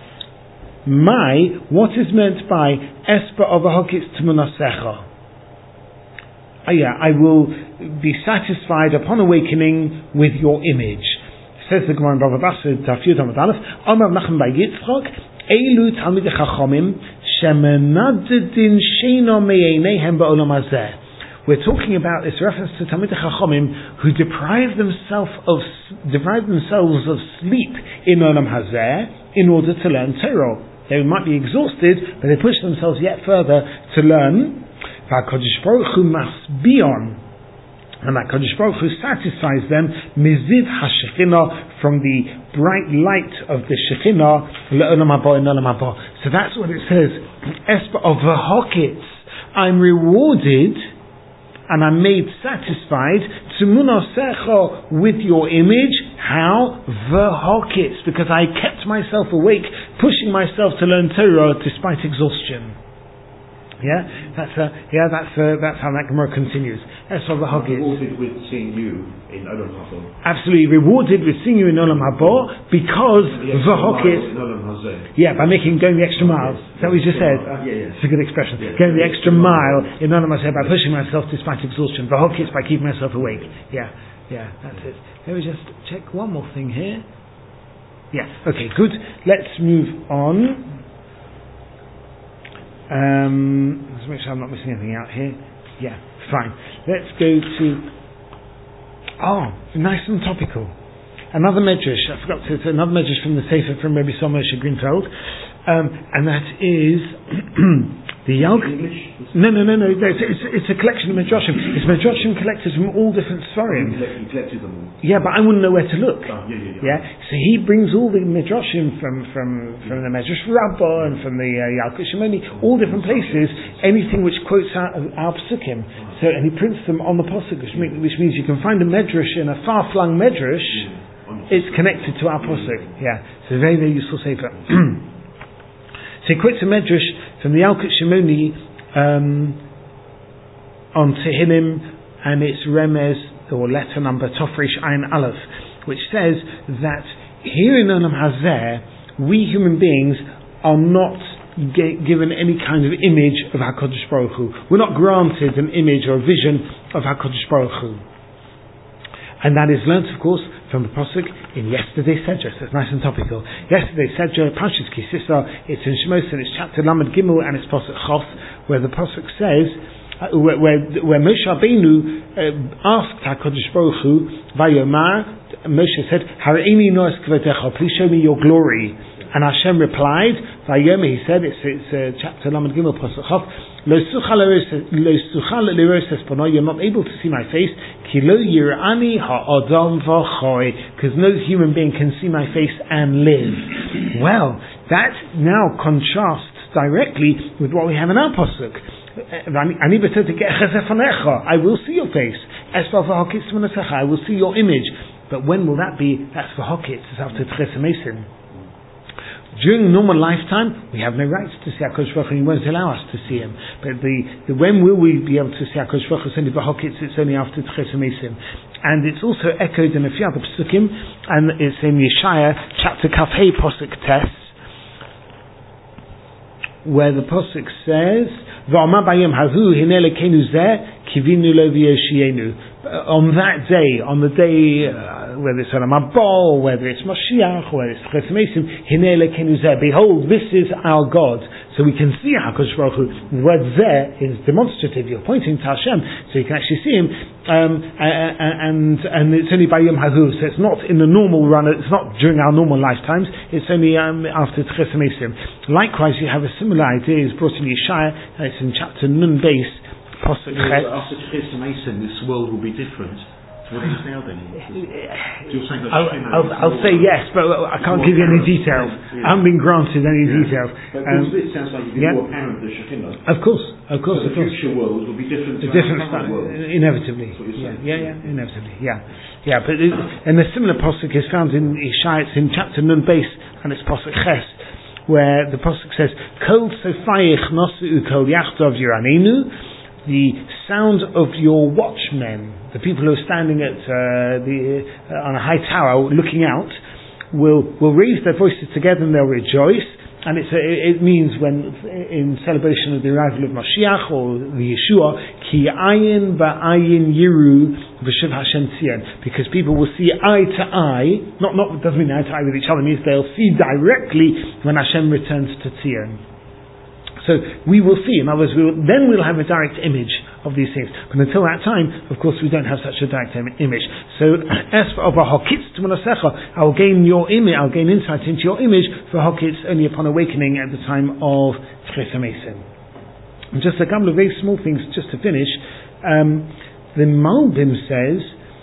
my, what is meant by Espa of a Hokitz Tmunasecha? Oh yeah, I will be satisfied upon awakening with your image. Says the Gemara in Bava Basra, Daf Yud Amud Aleph, Amar Nachman by Yitzchak, Eilu Talmidei Chachomim, Shemenadedin Sheino Meinehem Ba'olam Hazeh. We're talking about this reference to Talmidei Chachomim who deprive themselves of deprive themselves of sleep in Olam Hazeh in order to learn Torah. They might be exhausted, but they push themselves yet further to learn. VaKadosh Baruch Hu Masbion, and that Kadosh Baruch Hu satisfies them Mizid HaShekhinah, from the bright light of the Shekhinah Le'olam Haba in Olam Haba. So that's what it says. Espa of V'hokitz, I'm rewarded and I'm made satisfied Tmunasecha, with your image. How? V'hokitz, because I kept myself awake, pushing myself to learn Torah despite exhaustion. Yeah, that's uh, yeah, that's uh, that's how that Gemara continues. That's what the Hagid. Rewarded with seeing you in Olam Haba. Absolutely rewarded with seeing you in Olam Haba because the Hagid. Yeah, by making going the extra mile. Is that what you just said? Uh, yeah, yeah. It's a good expression. Yeah, going the yeah, extra yeah. mile in Olam Haba by pushing myself despite exhaustion. The Hagid by keeping myself awake. Yeah, yeah, that's it. Let me just check one more thing here. Yeah. Okay. Good. Let's move on. Um, let's make sure I'm not missing anything out here. Yeah, fine. Let's go to, oh, nice and topical. Another medrash, I forgot to, it's another medrash from the Sefer from Rabbi Samuel Moshe Greenfeld, um, and that is the Yalk. No, no, no, no. It's, it's, it's a collection of medrashim. It's medrashim collected from all different Sfarim. He collected them all. Yeah, but I wouldn't know where to look. Oh, yeah, yeah, yeah. Yeah, so he brings all the medrashim from from from the Medrash Rabbah and from the uh, Yalkut Shimoni, all different places. Anything which quotes our, our psukim. So, and he prints them on the pasuk, which, make, which means you can find a medrash in a far-flung medrash. Yeah. It's connected to our pasuk. Yeah, so very very useful sefer. So he quotes a medrash from the Yalkut Shimoni um, on Tehillim, and it's Remez, or letter number Tofresh Ayin Aleph, which says that here in Olam Hazeh, we human beings are not g- given any kind of image of HaKadosh Baruch Hu. We're not granted an image or a vision of HaKadosh Baruch Hu. And that is learnt, of course, from the pasuk in yesterday's Sedra. So it's nice and topical. Yesterday's Sedra, Parshas Ki Sisa, it's in Shemos, and it's chapter Lamed Gimel, and it's pasuk Chof, where the pasuk says, uh, where, where, where Moshe Rabbeinu uh, asked HaKadosh Baruch Hu, Vayomar, Moshe said, Hareini noas kvodecha, please show me your glory. And Hashem replied, Vayomer, he said, it's, it's uh, chapter Lamed Gimel, pasuk Chof, you're not able to see my face, because no human being can see my face and live. Well, that now contrasts directly with what we have in our pasuk. I will see your face. I will see your image. But when will that be? That's for Hokitz. It's after Tches Mesim. During normal lifetime, we have no rights to see HaKadosh Baruch Hu, and He won't allow us to see Him. But the, the when will we be able to see HaKadosh Baruch Hu? It's only B'Hokitz, it's only after Tches Mesim. And it's also echoed in a few other psukim, and it's in Yeshaya chapter Kaf Hey Posuk Tes, where the Posuk says, "V'amar bayom hazu hinei lekenu zeh kivinu lo v'yoshienu." On that day, on the day, uh, whether it's Olam Haba, or whether it's Mashiach, or whether it's Chesed Mesim, hinei lekenu zeh. Behold, this is our God. So we can see HaKadosh Baruch Hu. The word zeh is demonstrative. You're pointing to Hashem, so you can actually see Him. Um, and and it's only by Yom Hazu, so it's not in the normal run. It's not during our normal lifetimes. It's only um, after Chesed Mesim. Likewise, you have a similar idea. It's brought in Yeshaya. And it's in chapter Nun Beis. After Chesed Mesim, this world will be different. What is now then? You're saying that I'll, I'll, I'll say yes, but I can't give you any details. Yeah. I haven't been granted any yeah. details. But um, it sounds like you've been yeah. more apparent the Shekinah. Of course, of course. So the of course. future world will be different to a different our current world. Inevitably. Yeah, yeah, yeah, inevitably. Yeah, yeah. But it, and a similar posuk is found in Yeshaya. It's in chapter Nun Beis, and it's posuk Ches, where the posuk says, "Kol sofayich nosu kol yachtov yiranenu." The sound of your watchmen, the people who are standing at uh, the uh, on a high tower looking out, will will raise their voices together and they'll rejoice. And it's a, it means when in celebration of the arrival of Mashiach or the Yeshua, ki ayin ba'ayin yiru v'shiv Hashem tzion, because people will see eye to eye. Not not doesn't mean eye to eye with each other. It means they'll see directly when Hashem returns to Tzion. So we will see, in other words, we will, then we'll have a direct image of these things. But until that time, of course, we don't have such a direct im- image. So, as for hokitz t'munasecha, I'll gain your image, I'll gain insight into your image for hokitz only upon awakening at the time of Chesed Mesim. And just a couple of very small things, just to finish. Um, the Malbim says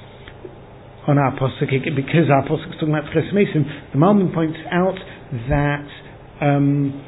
on our posuk, because our posuk is talking about Chesed Mesim, the Malbim points out that. Um,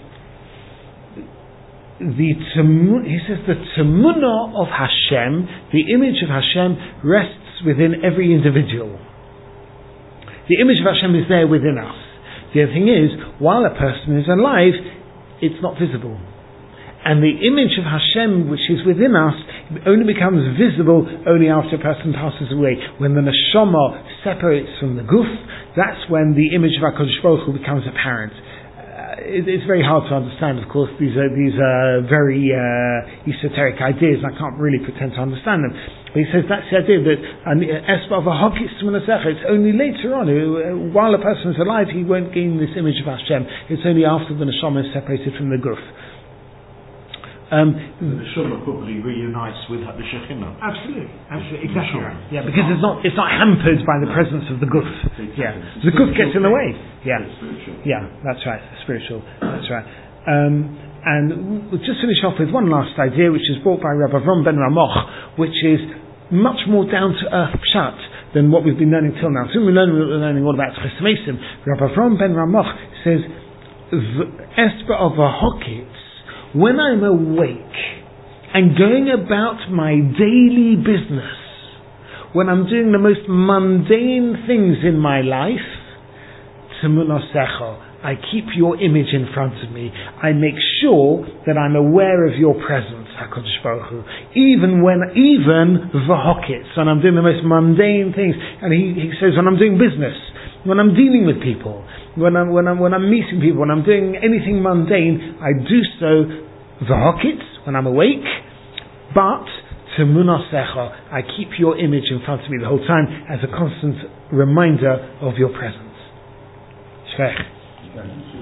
The he says the Tamunah of Hashem, the image of Hashem, rests within every individual. The image of Hashem is there within us. The other thing is, while a person is alive, it's not visible. And the image of Hashem, which is within us, only becomes visible only after a person passes away. When the neshama separates from the guf, that's when the image of HaKadosh Baruch Hu becomes apparent. It's very hard to understand, of course. These are these are very uh, esoteric ideas, and I can't really pretend to understand them. But he says that's the idea that it's only later on, while a person is alive, he won't gain this image of Hashem. It's only after the neshama is separated from the guf. Um, the neshama probably reunites with the Shekinah. Absolutely, absolutely, exactly right. Yeah, because it's not it's not hampered by the presence of the guf. Yeah, the guf gets in the way. Yeah, yeah, that's right. Spiritual. That's right. Um, and we'll just finish off with one last idea, which is brought by Rabbi Avram ben Ramoch, which is much more down to earth pshat than what we've been learning till now. So we're learning, we're learning all about Chesed Mesim. Rabbi Avram ben Ramoch says, "Esper of a hokitz." When I'm awake and going about my daily business, when I'm doing the most mundane things in my life, Tmunasecha, I keep your image in front of me. I make sure that I'm aware of your presence, HaKadosh Baruch Hu. Even when, even v'hokitz, when I'm doing the most mundane things. And he, he says, when I'm doing business, when I'm dealing with people, when I'm when I'm when I'm meeting people, when I'm doing anything mundane, I do so v'hokitz, when I'm awake, but Tmunasecha, I keep your image in front of me the whole time as a constant reminder of your presence. Shvech.